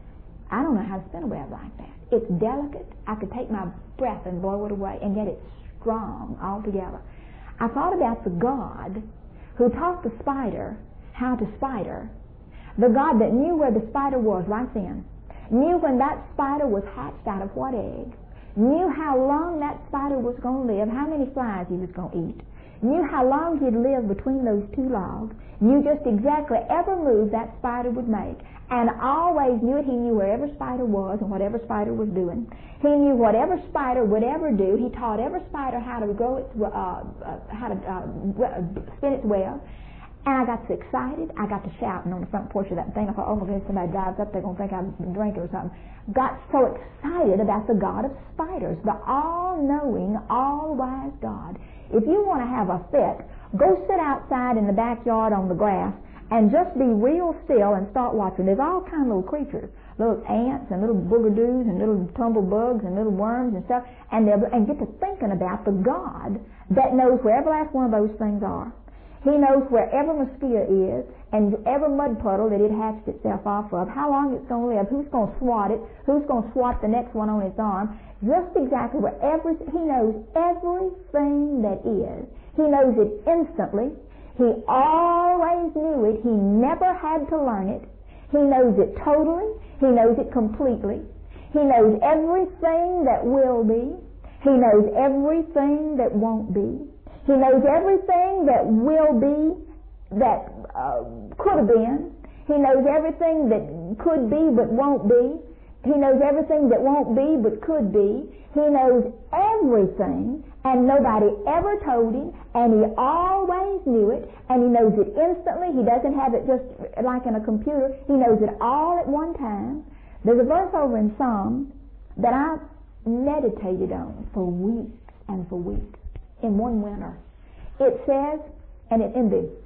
Speaker 1: I don't know how to spin a web like that. It's delicate. I could take my breath and blow it away, and yet it's strong altogether. I thought about the God who taught the spider how to spider, the God that knew where the spider was right then, knew when that spider was hatched out of what egg, knew how long that spider was going to live, how many flies he was going to eat, knew how long he'd live between those two logs, knew just exactly every move that spider would make, and always knew it. He knew wherever spider was and whatever spider was doing. He knew whatever spider would ever do. He taught every spider how to grow its, uh, uh, how to uh, spin its web. And I got so excited, I got to shouting on the front porch of that thing. I thought, oh my goodness, somebody drives up, they're going to think I'm drinking or something. Got so excited about the God of spiders, the all-knowing, all-wise God. If you want to have a fit, go sit outside in the backyard on the grass and just be real still and start watching. There's all kinds of little creatures, little ants and little boogadoos and little tumblebugs and little worms and stuff, and, and get to thinking about the God that knows where every last one of those things are. He knows where every mosquito is and every mud puddle that it hatched itself off of, how long it's going to live, who's going to swat it, who's going to swat the next one on its arm, just exactly where every, he knows everything that is. He knows it instantly. He always knew it. He never had to learn it. He knows it totally. He knows it completely. He knows everything that will be. He knows everything that won't be. He knows everything that will be, that uh, could have been. He knows everything that could be but won't be. He knows everything that won't be but could be. He knows everything, and nobody ever told him, and he always knew it, and he knows it instantly. He doesn't have it just like in a computer. He knows it all at one time. There's a verse over in Psalms that I meditated on for weeks and for weeks. In one winter, it says, and it, in the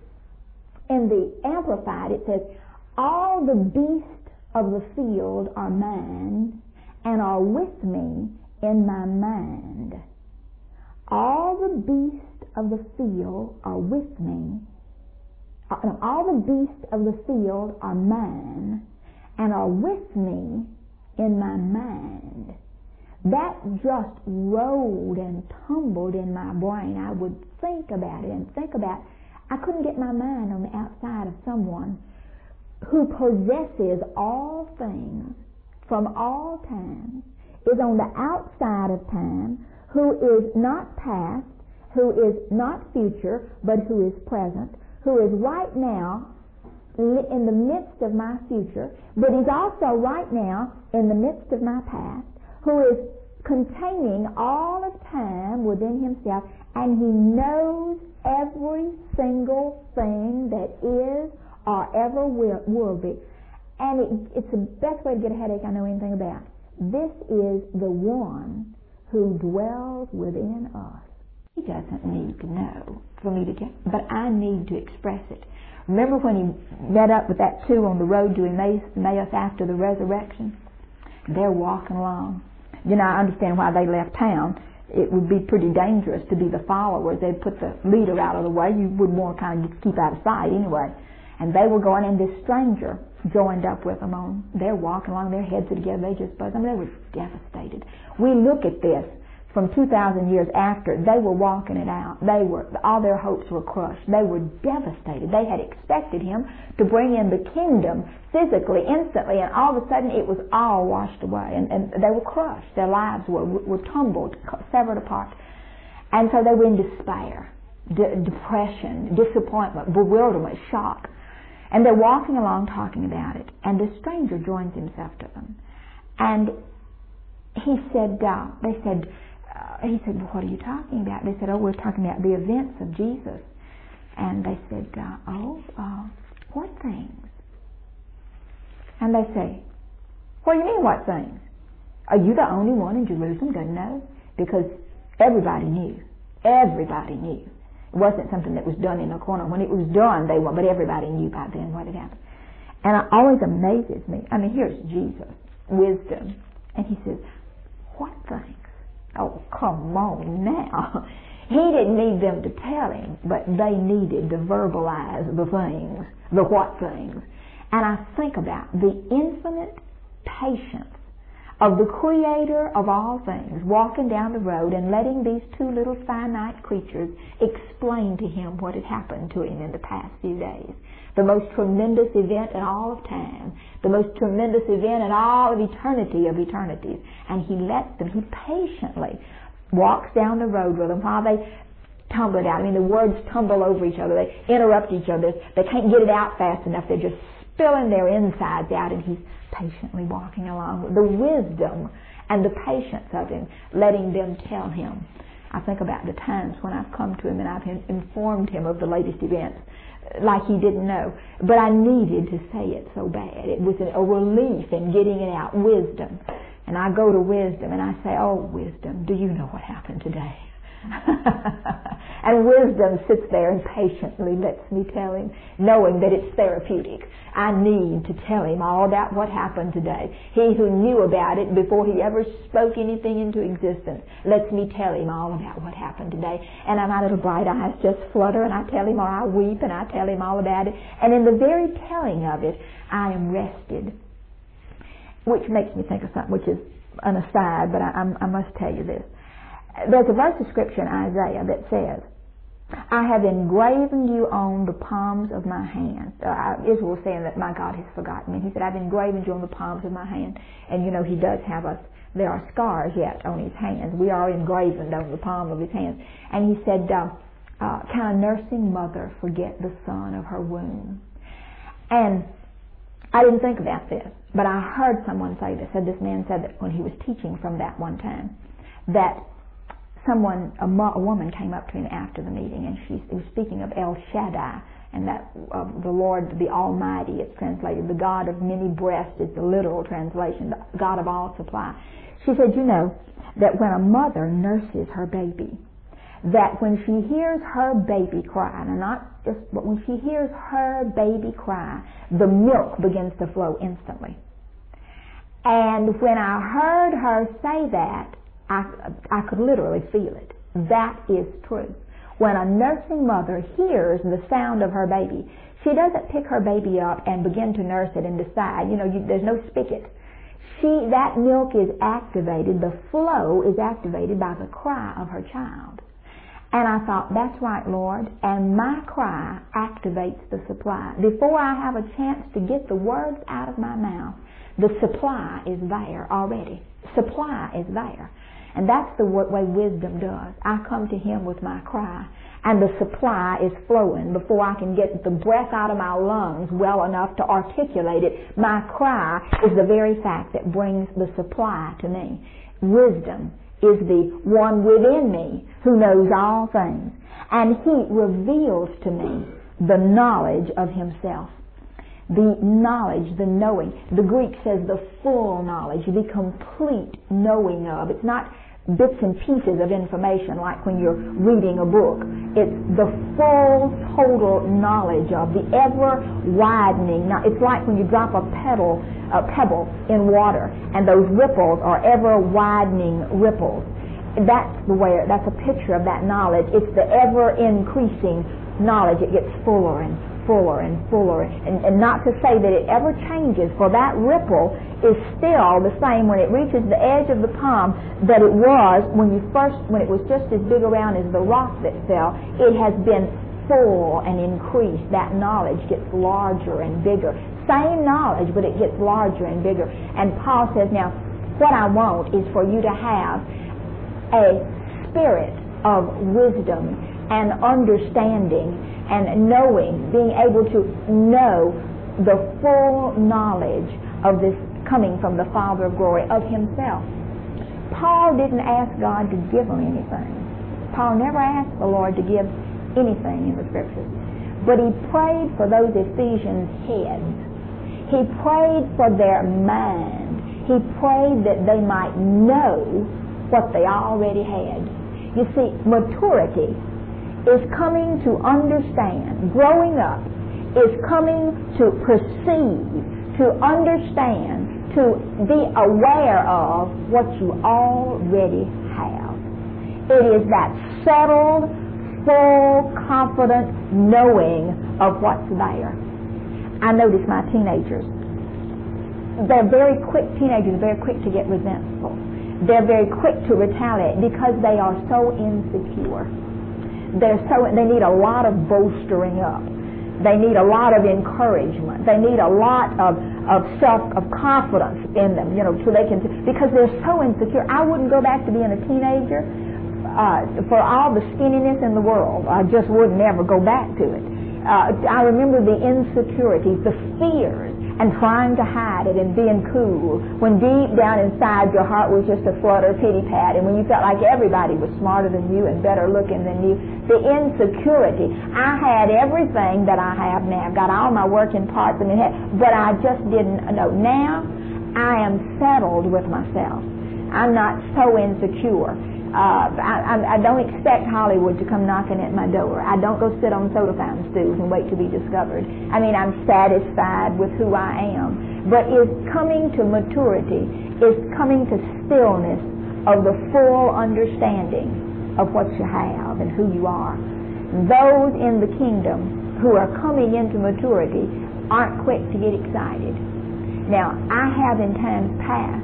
Speaker 1: in the Amplified, it says, "All the beasts of the field are mine, and are with me in my mind. All the beasts of the field are with me. Uh, no, all the beasts of the field are mine, and are with me in my mind." That just rolled and tumbled in my brain. I would think about it and think about, I couldn't get my mind on the outside of someone who possesses all things from all time, is on the outside of time, who is not past, who is not future, but who is present, who is right now in the midst of my future, but he's also right now in the midst of my past, who is containing all of time within himself, and he knows every single thing that is or ever will, will be. And it, it's the best way to get a headache I know anything about. This is the one who dwells within us. He doesn't need to know for me to get, but I need to express it. Remember when he met up with that two on the road to Emmaus after the resurrection? They're walking along. You know, I understand why they left town. It would be pretty dangerous to be the followers. They'd put the leader out of the way. You would want to kind of keep out of sight anyway. And they were going, and this stranger joined up with them on. They're walking along, their heads are together. They just buzzed. I mean, they were devastated. We look at this from two thousand years after. They were walking it out. They were, all their hopes were crushed. They were devastated. They had expected him to bring in the kingdom physically, instantly, and all of a sudden it was all washed away, and, and they were crushed. Their lives were were tumbled, severed apart, and so they were in despair, de- depression, disappointment, bewilderment, shock, and they're walking along talking about it, and this stranger joins himself to them, and he said, uh, they said. Uh, he said, well, what are you talking about? They said, oh, we're talking about the events of Jesus. And they said, uh, oh, uh, what things? And they say, what do you mean, what things? Are you the only one in Jerusalem that doesn't know? Because everybody knew. Everybody knew. It wasn't something that was done in a corner. When it was done, they were, but everybody knew by then what had happened. And it always amazes me. I mean, here's Jesus, wisdom. And he says, what things? Oh, come on now. He didn't need them to tell him, but they needed to verbalize the things, the what things. And I think about the infinite patience of the Creator of all things walking down the road and letting these two little finite creatures explain to him what had happened to him in the past few days. The most tremendous event in all of time. The most tremendous event in all of eternity of eternities. And he lets them, he patiently walks down the road with them while they tumble it out. I mean, the words tumble over each other. They interrupt each other. They can't get it out fast enough. They're just spilling their insides out, and he's patiently walking along with the wisdom and the patience of him, letting them tell him. I think about the times when I've come to him and I've informed him of the latest events like he didn't know, but I needed to say it so bad. It was a relief in getting it out. Wisdom. And I go to wisdom and I say, oh, wisdom, do you know what happened today? And wisdom sits there and patiently lets me tell him, knowing that it's therapeutic. I need to tell him all about what happened today. He who knew about it before he ever spoke anything into existence lets me tell him all about what happened today. And my little bright eyes just flutter, and I tell him, or I weep, and I tell him all about it. And in the very telling of it, I am rested. Which makes me think of something, which is an aside, but I, I'm, I must tell you this. There's a verse of Scripture in Isaiah that says, I have engraven you on the palms of my hand. Uh, Israel was saying that my God has forgotten me. He said, I've engraven you on the palms of my hand. And you know, he does have us. There are scars yet on his hands. We are engraven on the palm of his hands. And he said, uh, uh, can a nursing mother forget the son of her womb? And I didn't think about this, but I heard someone say this. Said this man said that when he was teaching from that one time, that someone, a, mo- a woman came up to him after the meeting, and she was speaking of El Shaddai, and that uh, the Lord, the Almighty, it's translated. The God of many breasts is the literal translation, the God of all supply. She said, you know, that when a mother nurses her baby, that when she hears her baby cry, and not just, but when she hears her baby cry, the milk begins to flow instantly. And when I heard her say that, I, I could literally feel it. That is true. When a nursing mother hears the sound of her baby, she doesn't pick her baby up and begin to nurse it and decide, you know, you, there's no spigot. She, that milk is activated, the flow is activated by the cry of her child. And I thought, that's right, Lord. And my cry activates the supply. Before I have a chance to get the words out of my mouth, the supply is there already. Supply is there. And that's the way wisdom does. I come to Him with my cry, and the supply is flowing before I can get the breath out of my lungs well enough to articulate it. My cry is the very fact that brings the supply to me. Wisdom is the one within me who knows all things, and He reveals to me the knowledge of Himself. The knowledge, the knowing. The Greek says the full knowledge, the complete knowing of. It's not bits and pieces of information like when you're reading a book. It's the full, total knowledge of, the ever-widening. Now, it's like when you drop a pedal, a pebble in water, and those ripples are ever-widening ripples. That's the way, that's a picture of that knowledge. It's the ever-increasing knowledge. It gets fuller and fuller and fuller, and, and not to say that it ever changes, for that ripple is still the same when it reaches the edge of the palm that it was when you first, when it was just as big around as the rock that fell. It has been full and increased. That knowledge gets larger and bigger. Same knowledge, but it gets larger and bigger. And Paul says, now, what I want is for you to have a spirit of wisdom and understanding and knowing, being able to know the full knowledge of this coming from the Father of glory, of Himself. Paul didn't ask God to give him anything. Paul never asked the Lord to give anything in the Scriptures. But he prayed for those Ephesians heads. He prayed for their mind. He prayed that they might know what they already had. You see, maturity is coming to understand. Growing up is coming to perceive, to understand, to be aware of what you already have. It is that settled, full, confident knowing of what's there. I notice my teenagers. They're very quick, teenagers are very quick to get resentful. They're very quick to retaliate because they are so insecure. They're so, they need a lot of bolstering up. They need a lot of encouragement. They need a lot of, of self, of confidence in them, you know, so they can, because they're so insecure. I wouldn't go back to being a teenager uh, for all the skinniness in the world. I just would never go back to it. Uh, I remember the insecurities, the fears, and trying to hide it and being cool, when deep down inside your heart was just a flutter, pity-pat, and when you felt like everybody was smarter than you and better looking than you. The insecurity. I had everything that I have now. I've got all my working parts in my head, but I just didn't know. Now, I am settled with myself. I'm not so insecure. Uh, I, I don't expect Hollywood to come knocking at my door. I don't go sit on soda fountain stools and wait to be discovered. I mean, I'm satisfied with who I am. But is coming to maturity, is coming to stillness of the full understanding of what you have and who you are. Those in the kingdom who are coming into maturity aren't quick to get excited. Now, I have in times past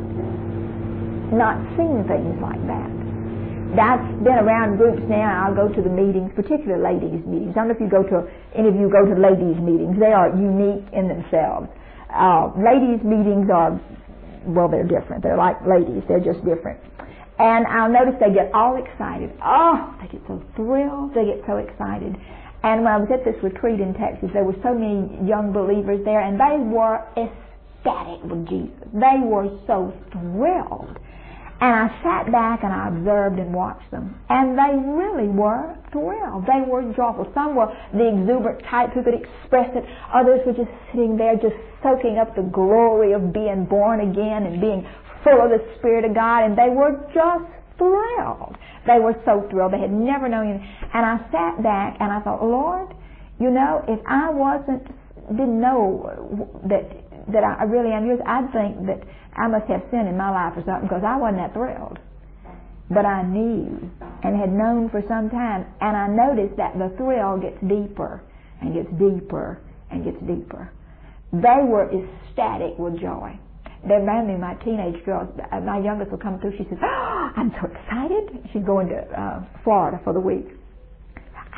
Speaker 1: not seen things like that. That's been around groups now. I'll go to the meetings, particularly ladies' meetings. I don't know if you go to, any of you go to ladies' meetings. They are unique in themselves. Uh, ladies' meetings are, well, they're different. They're like ladies. They're just different. And I'll notice they get all excited. Oh, they get so thrilled. They get so excited. And when I was at this retreat in Texas, there were so many young believers there, and they were ecstatic with Jesus. They were so thrilled. And I sat back and I observed and watched them. And they really were thrilled. They were joyful. Some were the exuberant type who could express it. Others were just sitting there just soaking up the glory of being born again and being full of the Spirit of God. And they were just thrilled. They were so thrilled. They had never known anything. And I sat back and I thought, Lord, you know, if I wasn't, didn't know that that I really am yours, I'd think that I must have sin in my life or something, because I wasn't that thrilled. But I knew and had known for some time, and I noticed that the thrill gets deeper and gets deeper and gets deeper. They were ecstatic with joy. They reminded me of my teenage girls. My youngest will come through, she says, oh, I'm so excited. She's going to uh, Florida for the week.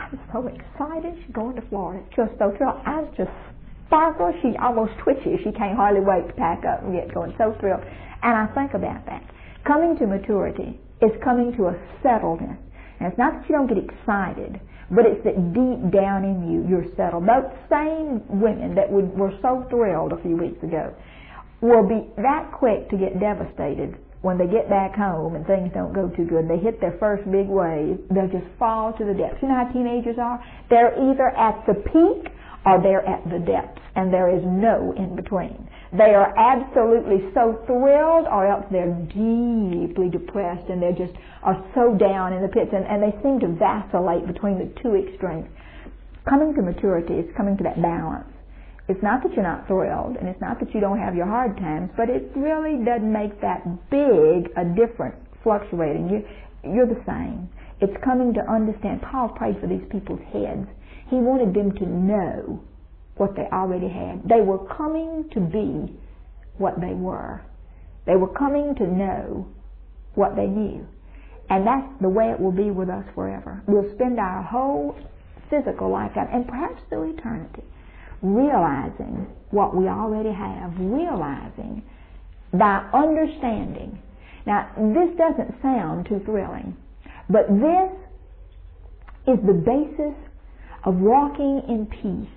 Speaker 1: I'm so excited. She's going to Florida. Just so thrilled. I was just sparkle. She almost twitches. She can't hardly wait to pack up and get going. So thrilled. And I think about that. Coming to maturity is coming to a settledness. And it's not that you don't get excited, but it's that deep down in you, you're settled. Those same women that would, were so thrilled a few weeks ago will be that quick to get devastated when they get back home and things don't go too good. They hit their first big wave, they'll just fall to the depths. You know how teenagers are? They're either at the peak or they're at the depths, and there is no in between. They are absolutely so thrilled, or else they're deeply depressed, and they just are so down in the pits, and, and they seem to vacillate between the two extremes. Coming to maturity is coming to that balance. It's not that you're not thrilled, and it's not that you don't have your hard times, but it really doesn't make that big a difference fluctuating. You, you're the same. It's coming to understand. Paul prayed for these people's heads. He wanted them to know what they already had. They were coming to be what they were. They were coming to know what they knew. And that's the way it will be with us forever. We'll spend our whole physical lifetime, and perhaps through eternity, realizing what we already have, realizing by understanding. Now, this doesn't sound too thrilling, but this is the basis of walking in peace,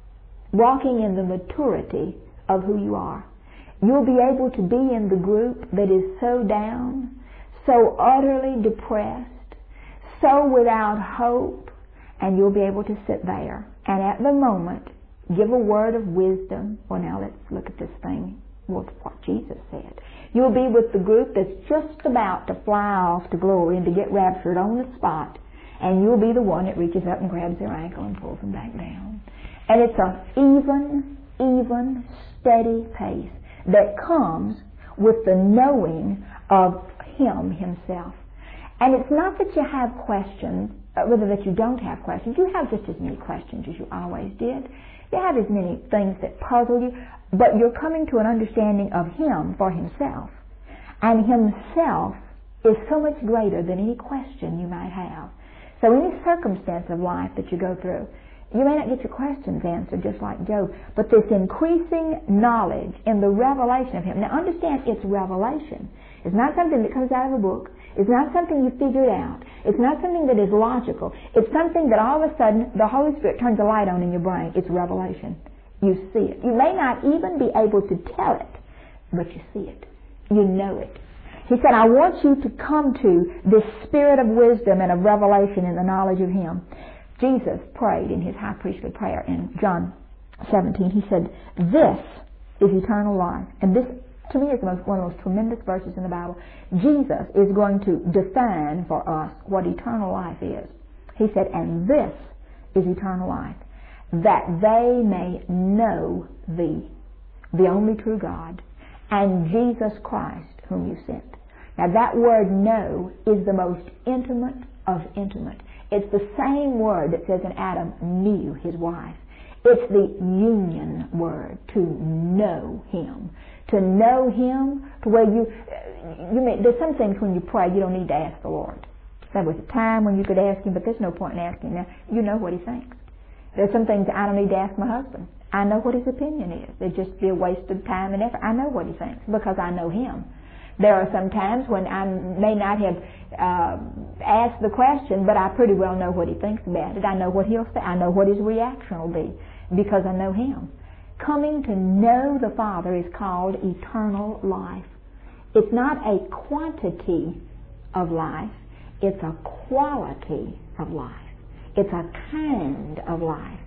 Speaker 1: walking in the maturity of who you are. You'll be able to be in the group that is so down, so utterly depressed, so without hope, and you'll be able to sit there and at the moment give a word of wisdom. Well, now let's look at this thing with what Jesus said. You'll be with the group that's just about to fly off to glory and to get raptured on the spot, and you'll be the one that reaches up and grabs their ankle and pulls them back down. And it's an even, even, steady pace that comes with the knowing of Him Himself. And it's not that you have questions, rather that you don't have questions. You have just as many questions as you always did. You have as many things that puzzle you, but you're coming to an understanding of Him for Himself. And Himself is so much greater than any question you might have. So any circumstance of life that you go through, you may not get your questions answered just like Job, but this increasing knowledge in the revelation of Him. Now understand, it's revelation. It's not something that comes out of a book. It's not something you figured out. It's not something that is logical. It's something that all of a sudden the Holy Spirit turns a light on in your brain. It's revelation. You see it. You may not even be able to tell it, but you see it. You know it. He said, I want you to come to this spirit of wisdom and of revelation in the knowledge of Him. Jesus prayed in His high priestly prayer in John seventeen. He said, this is eternal life. And this, to me, is the most, one of the most tremendous verses in the Bible. Jesus is going to define for us what eternal life is. He said, and this is eternal life, that they may know Thee, the only true God, and Jesus Christ, whom You sent. Now that word know is the most intimate of intimate. It's the same word that says in Adam knew his wife. It's the union word, to know Him. To know Him to where you, you may, there's some things when you pray you don't need to ask the Lord. There was a time when you could ask Him, but there's no point in asking now. You know what He thinks. There's some things that I don't need to ask my husband. I know what his opinion is. It'd just be a waste of time and effort. I know what he thinks because I know him. There are some times when I may not have uh, asked the question, but I pretty well know what he thinks about it. I know what he'll say. I know what his reaction will be because I know him. Coming to know the Father is called eternal life. It's not a quantity of life. It's a quality of life. It's a kind of life.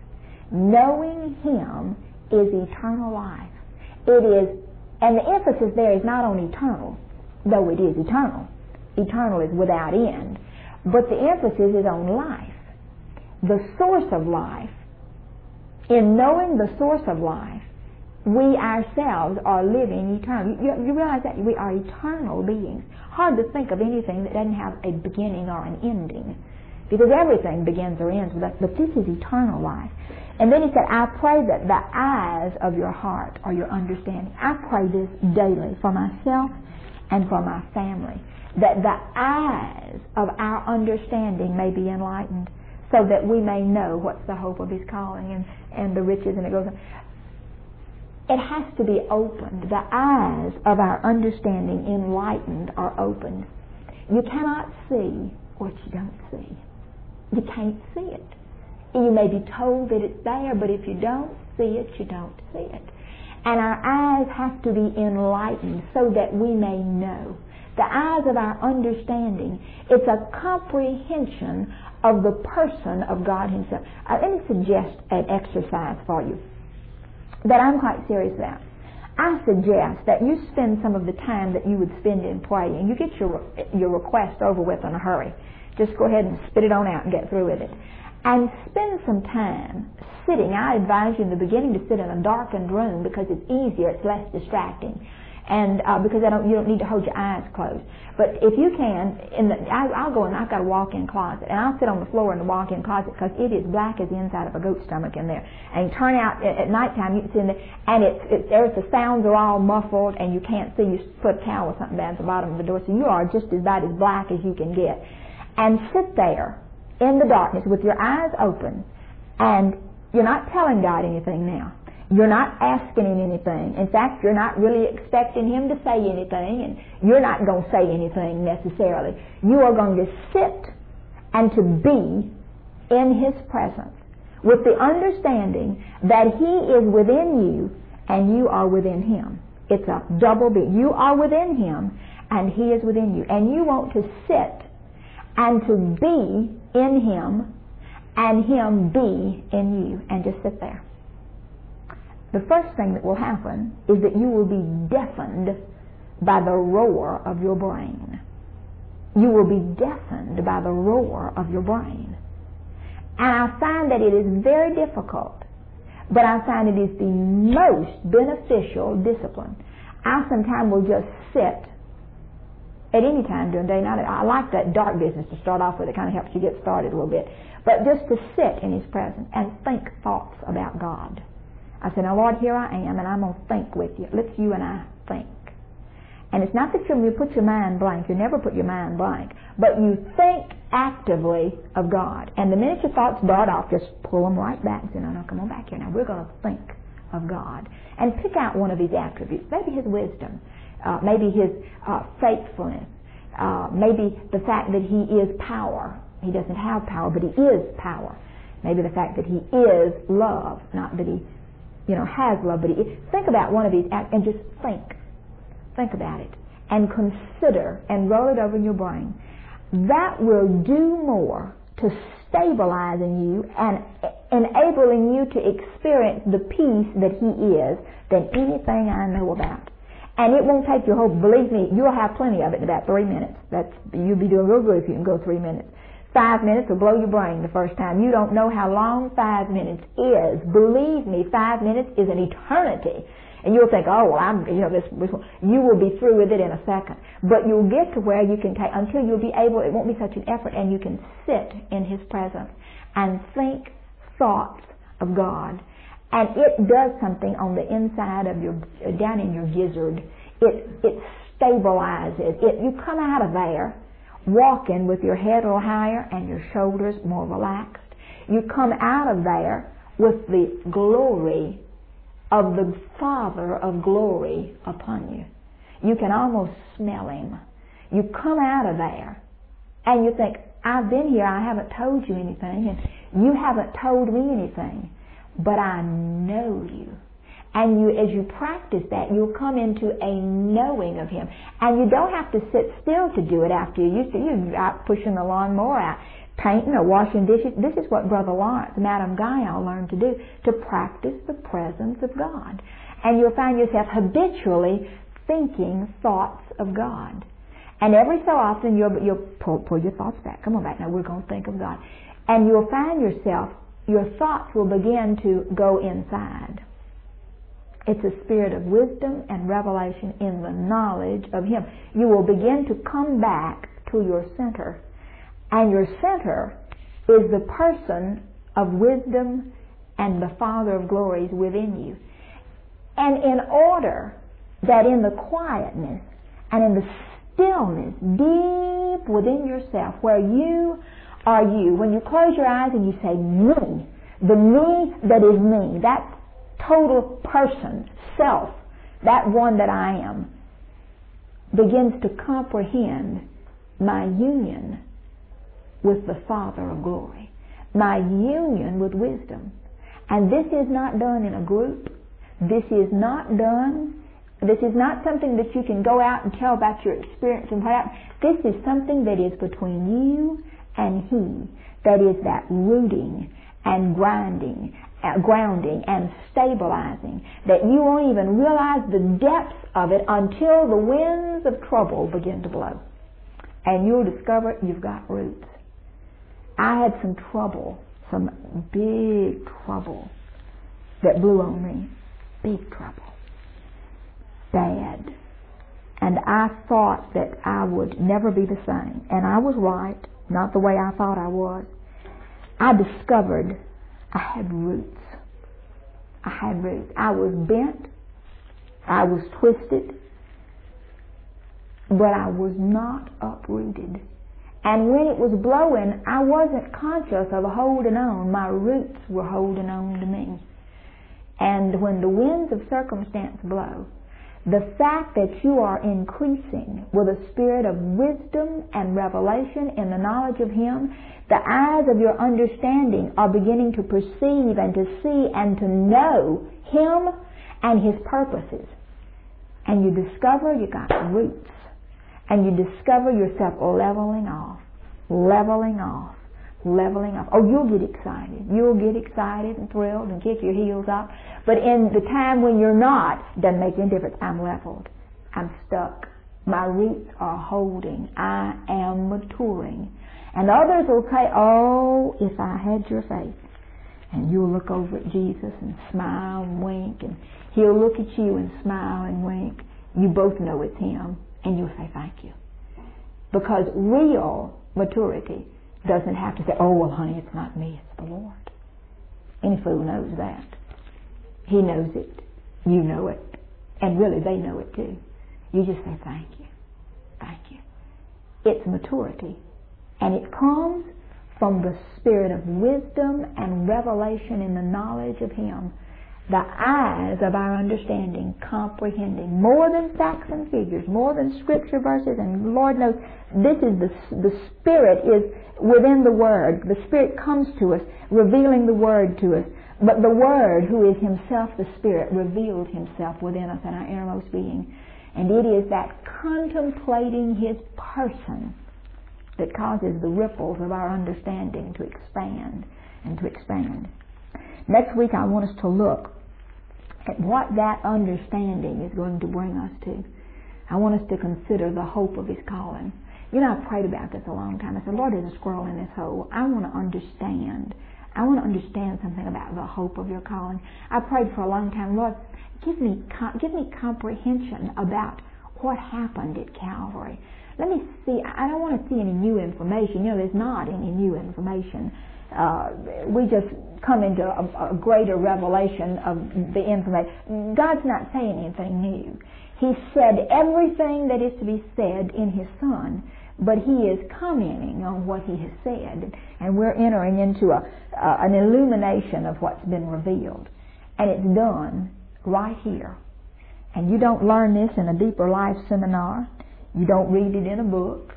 Speaker 1: Knowing Him is eternal life. It is, and the emphasis there is not on eternal, though it is eternal. Eternal is without end. But the emphasis is on life. The source of life. In knowing the source of life, we ourselves are living eternal. You, you realize that we are eternal beings. Hard to think of anything that doesn't have a beginning or an ending, because everything begins or ends with us. But this is eternal life. And then he said, I pray that the eyes of your heart or your understanding, I pray this daily for myself and for my family, that the eyes of our understanding may be enlightened, so that we may know what's the hope of his calling and, and the riches, and it goes on. It has to be opened. The eyes of our understanding, enlightened, are opened. You cannot see what you don't see. You can't see it. You may be told that it's there, but if you don't see it, you don't see it. And our eyes have to be enlightened so that we may know. The eyes of our understanding, it's a comprehension of the person of God himself. Uh, let me suggest an exercise for you that I'm quite serious about. I suggest that you spend some of the time that you would spend in praying. You get your your request over with in a hurry. Just go ahead and spit it on out and get through with it. And spend some time sitting. I advise you in the beginning to sit in a darkened room because it's easier, it's less distracting. And uh, because I don't, you don't need to hold your eyes closed. But if you can, in the, I, I'll go and I've got a walk-in closet, and I'll sit on the floor in the walk-in closet because it is black as the inside of a goat's stomach in there. And you turn out at, at nighttime, you can sit in there, and it's, it's there's the sounds are all muffled, and you can't see. You put a towel or something down at the bottom of the door, so you are just about as black as you can get. And sit there in the darkness with your eyes open, and you're not telling God anything now. You're not asking him anything. In fact, you're not really expecting him to say anything, and you're not going to say anything necessarily. You are going to sit and to be in his presence with the understanding that he is within you and you are within him. It's a double be. You are within him and he is within you. And you want to sit and to be in him and him be in you, and just sit there. The first thing that will happen is that you will be deafened by the roar of your brain. You will be deafened by the roar of your brain. And I find that it is very difficult, but I find it is the most beneficial discipline. I sometimes will just sit at any time during the day. Now, I like that dark business to start off with. It kind of helps you get started a little bit. But just to sit in his presence and think thoughts about God. I said, now, Lord, here I am, and I'm going to think with you. Let's you and I think. And it's not that you put your mind blank. You never put your mind blank. But you think actively of God. And the minute your thoughts dart off, just pull them right back and say, no, no, come on back here. Now, we're going to think of God. And pick out one of his attributes. Maybe his wisdom. Uh, maybe his uh, faithfulness. Uh, maybe the fact that he is power. He doesn't have power, but he is power. Maybe the fact that he is love. Not that he you know, has love, but he, think about one of these acts and just think. Think about it. And consider and roll it over in your brain. That will do more to stabilizing you and enabling you to experience the peace that he is than anything I know about. And it won't take your whole, believe me, you'll have plenty of it in about three minutes. That's, you'll be doing real good if you can go three minutes. Five minutes will blow your brain the first time. You don't know how long five minutes is. Believe me, five minutes is an eternity. And you'll think, oh, well, I'm, you know, this, this you will be through with it in a second. But you'll get to where you can take, until you'll be able, it won't be such an effort, and you can sit in his presence and think thoughts of God. And it does something on the inside of your, down in your gizzard. It, it stabilizes. It, you come out of there walking with your head a little higher and your shoulders more relaxed. You come out of there with the glory of the Father of glory upon you. You can almost smell him. You come out of there and you think, I've been here, I haven't told you anything, and you haven't told me anything, but I know you. And you, as you practice that, you'll come into a knowing of him. And you don't have to sit still to do it after you used to. You're out pushing the lawnmower, out painting or washing dishes. This is what Brother Lawrence, Madame Guyon learned to do, to practice the presence of God. And you'll find yourself habitually thinking thoughts of God. And every so often you'll, you'll pull, pull your thoughts back. Come on back now, we're going to think of God. And you'll find yourself, your thoughts will begin to go inside. It's a spirit of wisdom and revelation in the knowledge of him. You will begin to come back to your center. And your center is the person of wisdom and the Father of glory is within you. And in order that in the quietness and in the stillness deep within yourself, where you are you? When you close your eyes and you say, me, the me that is me, that total person, self, that one that I am, begins to comprehend my union with the Father of glory, my union with wisdom. And this is not done in a group. This is not done, this is not something that you can go out and tell about your experience and what happened. This is something that is between you and He, that is that rooting and grinding, uh, grounding and stabilizing, that you won't even realize the depths of it until the winds of trouble begin to blow. And you'll discover you've got roots. I had some trouble, some big trouble that blew on me. Big trouble. Bad. And I thought that I would never be the same. And I was right, not the way I thought I was. I discovered I had roots. I had roots. I was bent. I was twisted. But I was not uprooted. And when it was blowing, I wasn't conscious of holding on. My roots were holding on to me. And when the winds of circumstance blow, the fact that you are increasing with a spirit of wisdom and revelation in the knowledge of Him, the eyes of your understanding are beginning to perceive and to see and to know Him and His purposes. And you discover you got roots. And you discover yourself leveling off, leveling off, leveling off. Oh, you'll get excited. You'll get excited and thrilled and kick your heels up. But in the time when you're not, doesn't make any difference. I'm leveled. I'm stuck. My roots are holding. I am maturing. And others will say, oh, if I had your faith. And you'll look over at Jesus and smile and wink. And He'll look at you and smile and wink. You both know it's Him. And you'll say, thank you. Because real maturity doesn't have to say, oh, well, honey, it's not me, it's the Lord. Any fool knows that. He knows it. You know it. And really, they know it too. You just say, thank you. Thank you. It's maturity. And it comes from the spirit of wisdom and revelation in the knowledge of Him. The eyes of our understanding comprehending more than facts and figures, more than scripture verses, and Lord knows this is the the Spirit is within the Word. The Spirit comes to us, revealing the Word to us. But the Word, who is Himself the Spirit, revealed Himself within us in our innermost being. And it is that contemplating His person that causes the ripples of our understanding to expand and to expand. Next week I want us to look at what that understanding is going to bring us to. I want us to consider the hope of His calling. You know, I prayed about this a long time. I said, Lord, there's a squirrel in this hole. I want to understand. I want to understand something about the hope of your calling. I prayed for a long time, Lord, give me give me comprehension about what happened at Calvary. Let me see. I don't want to see any new information. You know, there's not any new information. Uh, we just come into a, a greater revelation of the information. God's not saying anything new. He said everything that is to be said in His Son, but He is commenting on what He has said, and we're entering into a, uh, an illumination of what's been revealed, and it's done right here. And you don't learn this in a Deeper Life seminar. You don't read it in a book.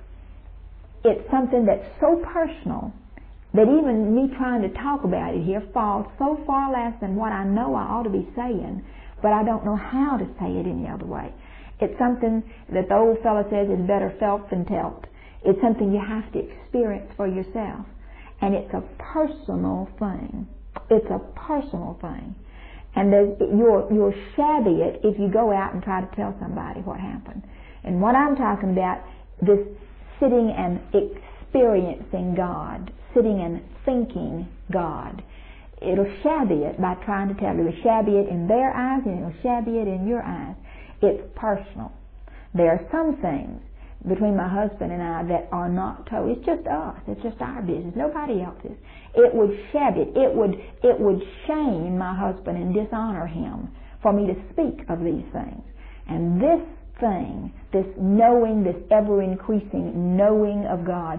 Speaker 1: It's something that's so personal that even me trying to talk about it here falls so far less than what I know I ought to be saying, but I don't know how to say it any other way. It's something that the old fellow says is better felt than telt. It's something you have to experience for yourself. And it's a personal thing. It's a personal thing. And there's, you'll, you'll shabby it if you go out and try to tell somebody what happened. And what I'm talking about, this sitting and experiencing God, sitting and thinking God. It'll shabby it by trying to tell you. It'll shabby it in their eyes and it'll shabby it in your eyes. It's personal. There are some things between my husband and I that are not told. It's just us. It's just our business. Nobody else's. It would shabby it. It would, it would shame my husband and dishonor him for me to speak of these things. And this thing, this knowing, this ever-increasing knowing of God,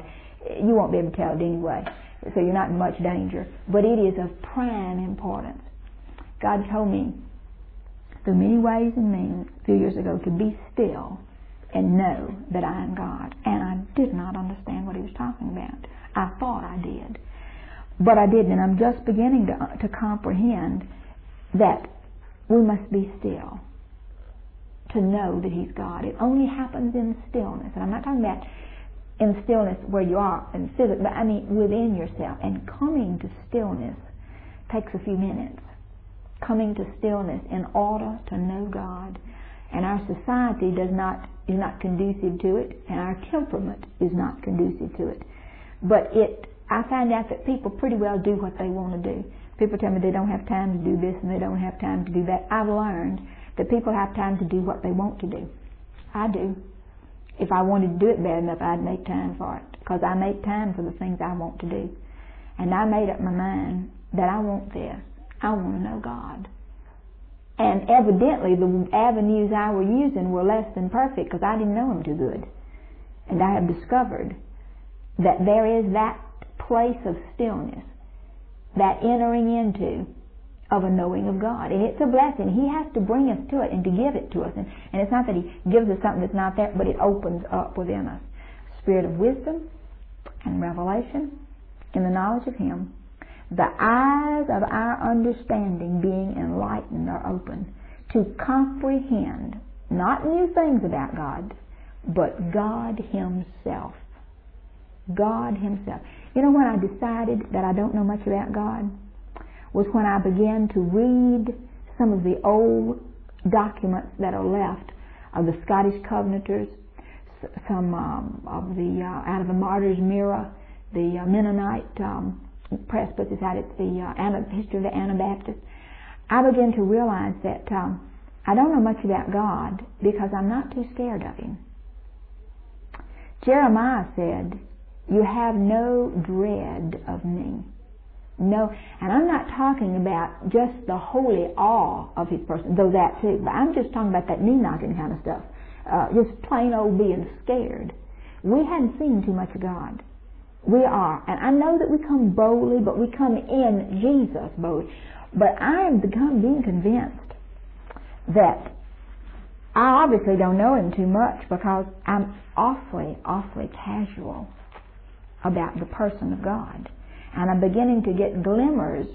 Speaker 1: you won't be able to tell it anyway. So you're not in much danger. But it is of prime importance. God told me through many ways and means a few years ago to be still and know that I am God. And I did not understand what he was talking about. I thought I did. But I didn't. And I'm just beginning to, to comprehend that we must be still to know that he's God. It only happens in stillness. And I'm not talking about in stillness where you are in physics, but I mean within yourself. And coming to stillness takes a few minutes. Coming to stillness in order to know God. And our society does not is not conducive to it, and our temperament is not conducive to it. But it, I find out that people pretty well do what they want to do. People tell me they don't have time to do this and they don't have time to do that. I've learned that people have time to do what they want to do. I do. If I wanted to do it bad enough, I'd make time for it, because I make time for the things I want to do. And I made up my mind that I want this. I want to know God. And evidently the avenues I were using were less than perfect, because I didn't know him too good. And I have discovered that there is that place of stillness, that entering into of a knowing of God. And it's a blessing. He has to bring us to it and to give it to us. And, and it's not that he gives us something that's not there, but it opens up within us. Spirit of wisdom and revelation in the knowledge of him. The eyes of our understanding being enlightened or open to comprehend not new things about God, but God himself. God himself. You know when I decided that I don't know much about God? Was when I began to read some of the old documents that are left of the Scottish Covenanters, some um, of the, uh, out of the Martyr's Mirror, the uh, Mennonite um, press puts this out. It's the uh, Ana, history of the Anabaptists. I began to realize that um, I don't know much about God because I'm not too scared of him. Jeremiah said, "You have no dread of me." No, and I'm not talking about just the holy awe of his person, though that too, but I'm just talking about that knee-knocking kind of stuff. Uh, just plain old being scared. We hadn't seen too much of God. We are, and I know that we come boldly, but we come in Jesus boldly. But I am become being convinced that I obviously don't know him too much because I'm awfully, awfully casual about the person of God. And I'm beginning to get glimmers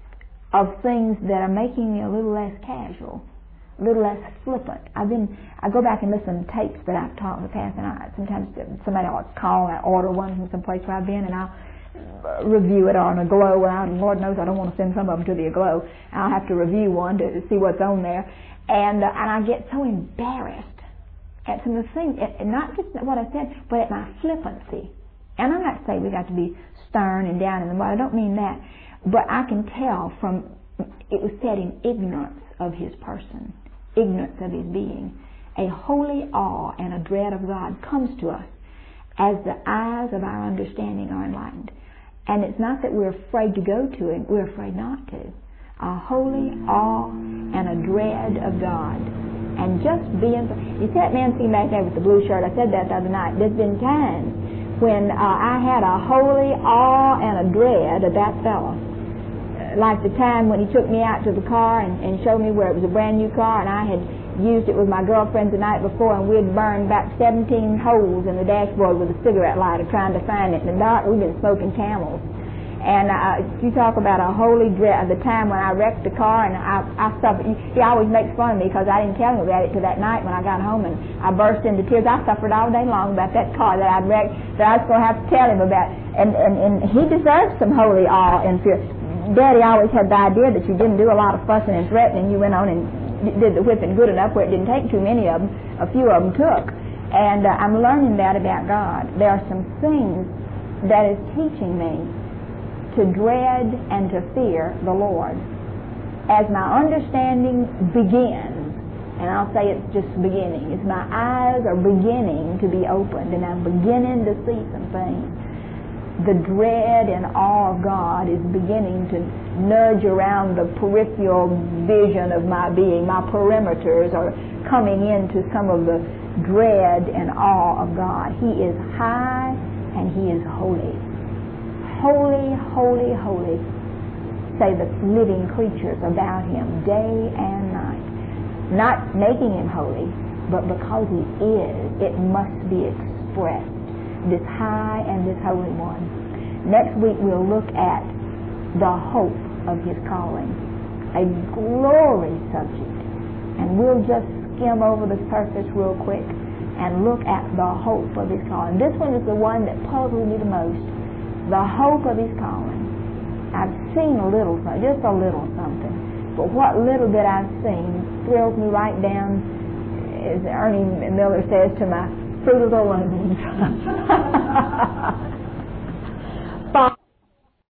Speaker 1: of things that are making me a little less casual, a little less flippant. I've been, I go back and listen to tapes that I've taught in the past, and I, sometimes somebody will call and I order one from some place where I've been, and I'll review it on a Glow. And Lord knows I don't want to send some of them to the Glow. I'll have to review one to see what's on there, and uh, and I get so embarrassed at some of the things, and not just what I said, but at my flippancy. And I'm not saying we got to be stern and down in the mud. I don't mean that, but I can tell from it was said in ignorance of his person, ignorance of his being. A holy awe and a dread of God comes to us as the eyes of our understanding are enlightened. And it's not that we're afraid to go to him, we're afraid not to. A holy awe and a dread of God. And just being, you see that man sitting back there with the blue shirt, I said that the other night. There's been times when uh, I had a holy awe and a dread of that fellow. Like the time when he took me out to the car and, and showed me where it was a brand new car, and I had used it with my girlfriend the night before, and we'd burned about seventeen holes in the dashboard with a cigarette lighter trying to find it. In the dark, we've been smoking Camels. And uh, you talk about a holy dread of the time when I wrecked the car, and I, I suffered. He always makes fun of me because I didn't tell him about it till that night when I got home, and I burst into tears. I suffered all day long about that car that I'd wrecked, that I was going to have to tell him about. And, and, and he deserves some holy awe and fear. Daddy always had the idea that you didn't do a lot of fussing and threatening. You went on and did the whipping good enough where it didn't take too many of them. A few of them took. And uh, I'm learning that about God. There are some things that is teaching me to dread and to fear the Lord. As my understanding begins, and I'll say it's just beginning, as my eyes are beginning to be opened and I'm beginning to see some things, the dread and awe of God is beginning to nudge around the peripheral vision of my being. My perimeters are coming into some of the dread and awe of God. He is high and He is holy. Holy, holy, holy, say the living creatures about Him day and night. Not making Him holy, but because He is, it must be expressed, this high and this holy one. Next week we'll look at the hope of His calling, a glory subject, and we'll just skim over the surface real quick and look at the hope of His calling. This one is the one that puzzles me the most, the hope of His calling. I've seen a little, just a little something, but what little bit I've seen thrills me right down, as Ernie Miller says, to my fruit of the loins.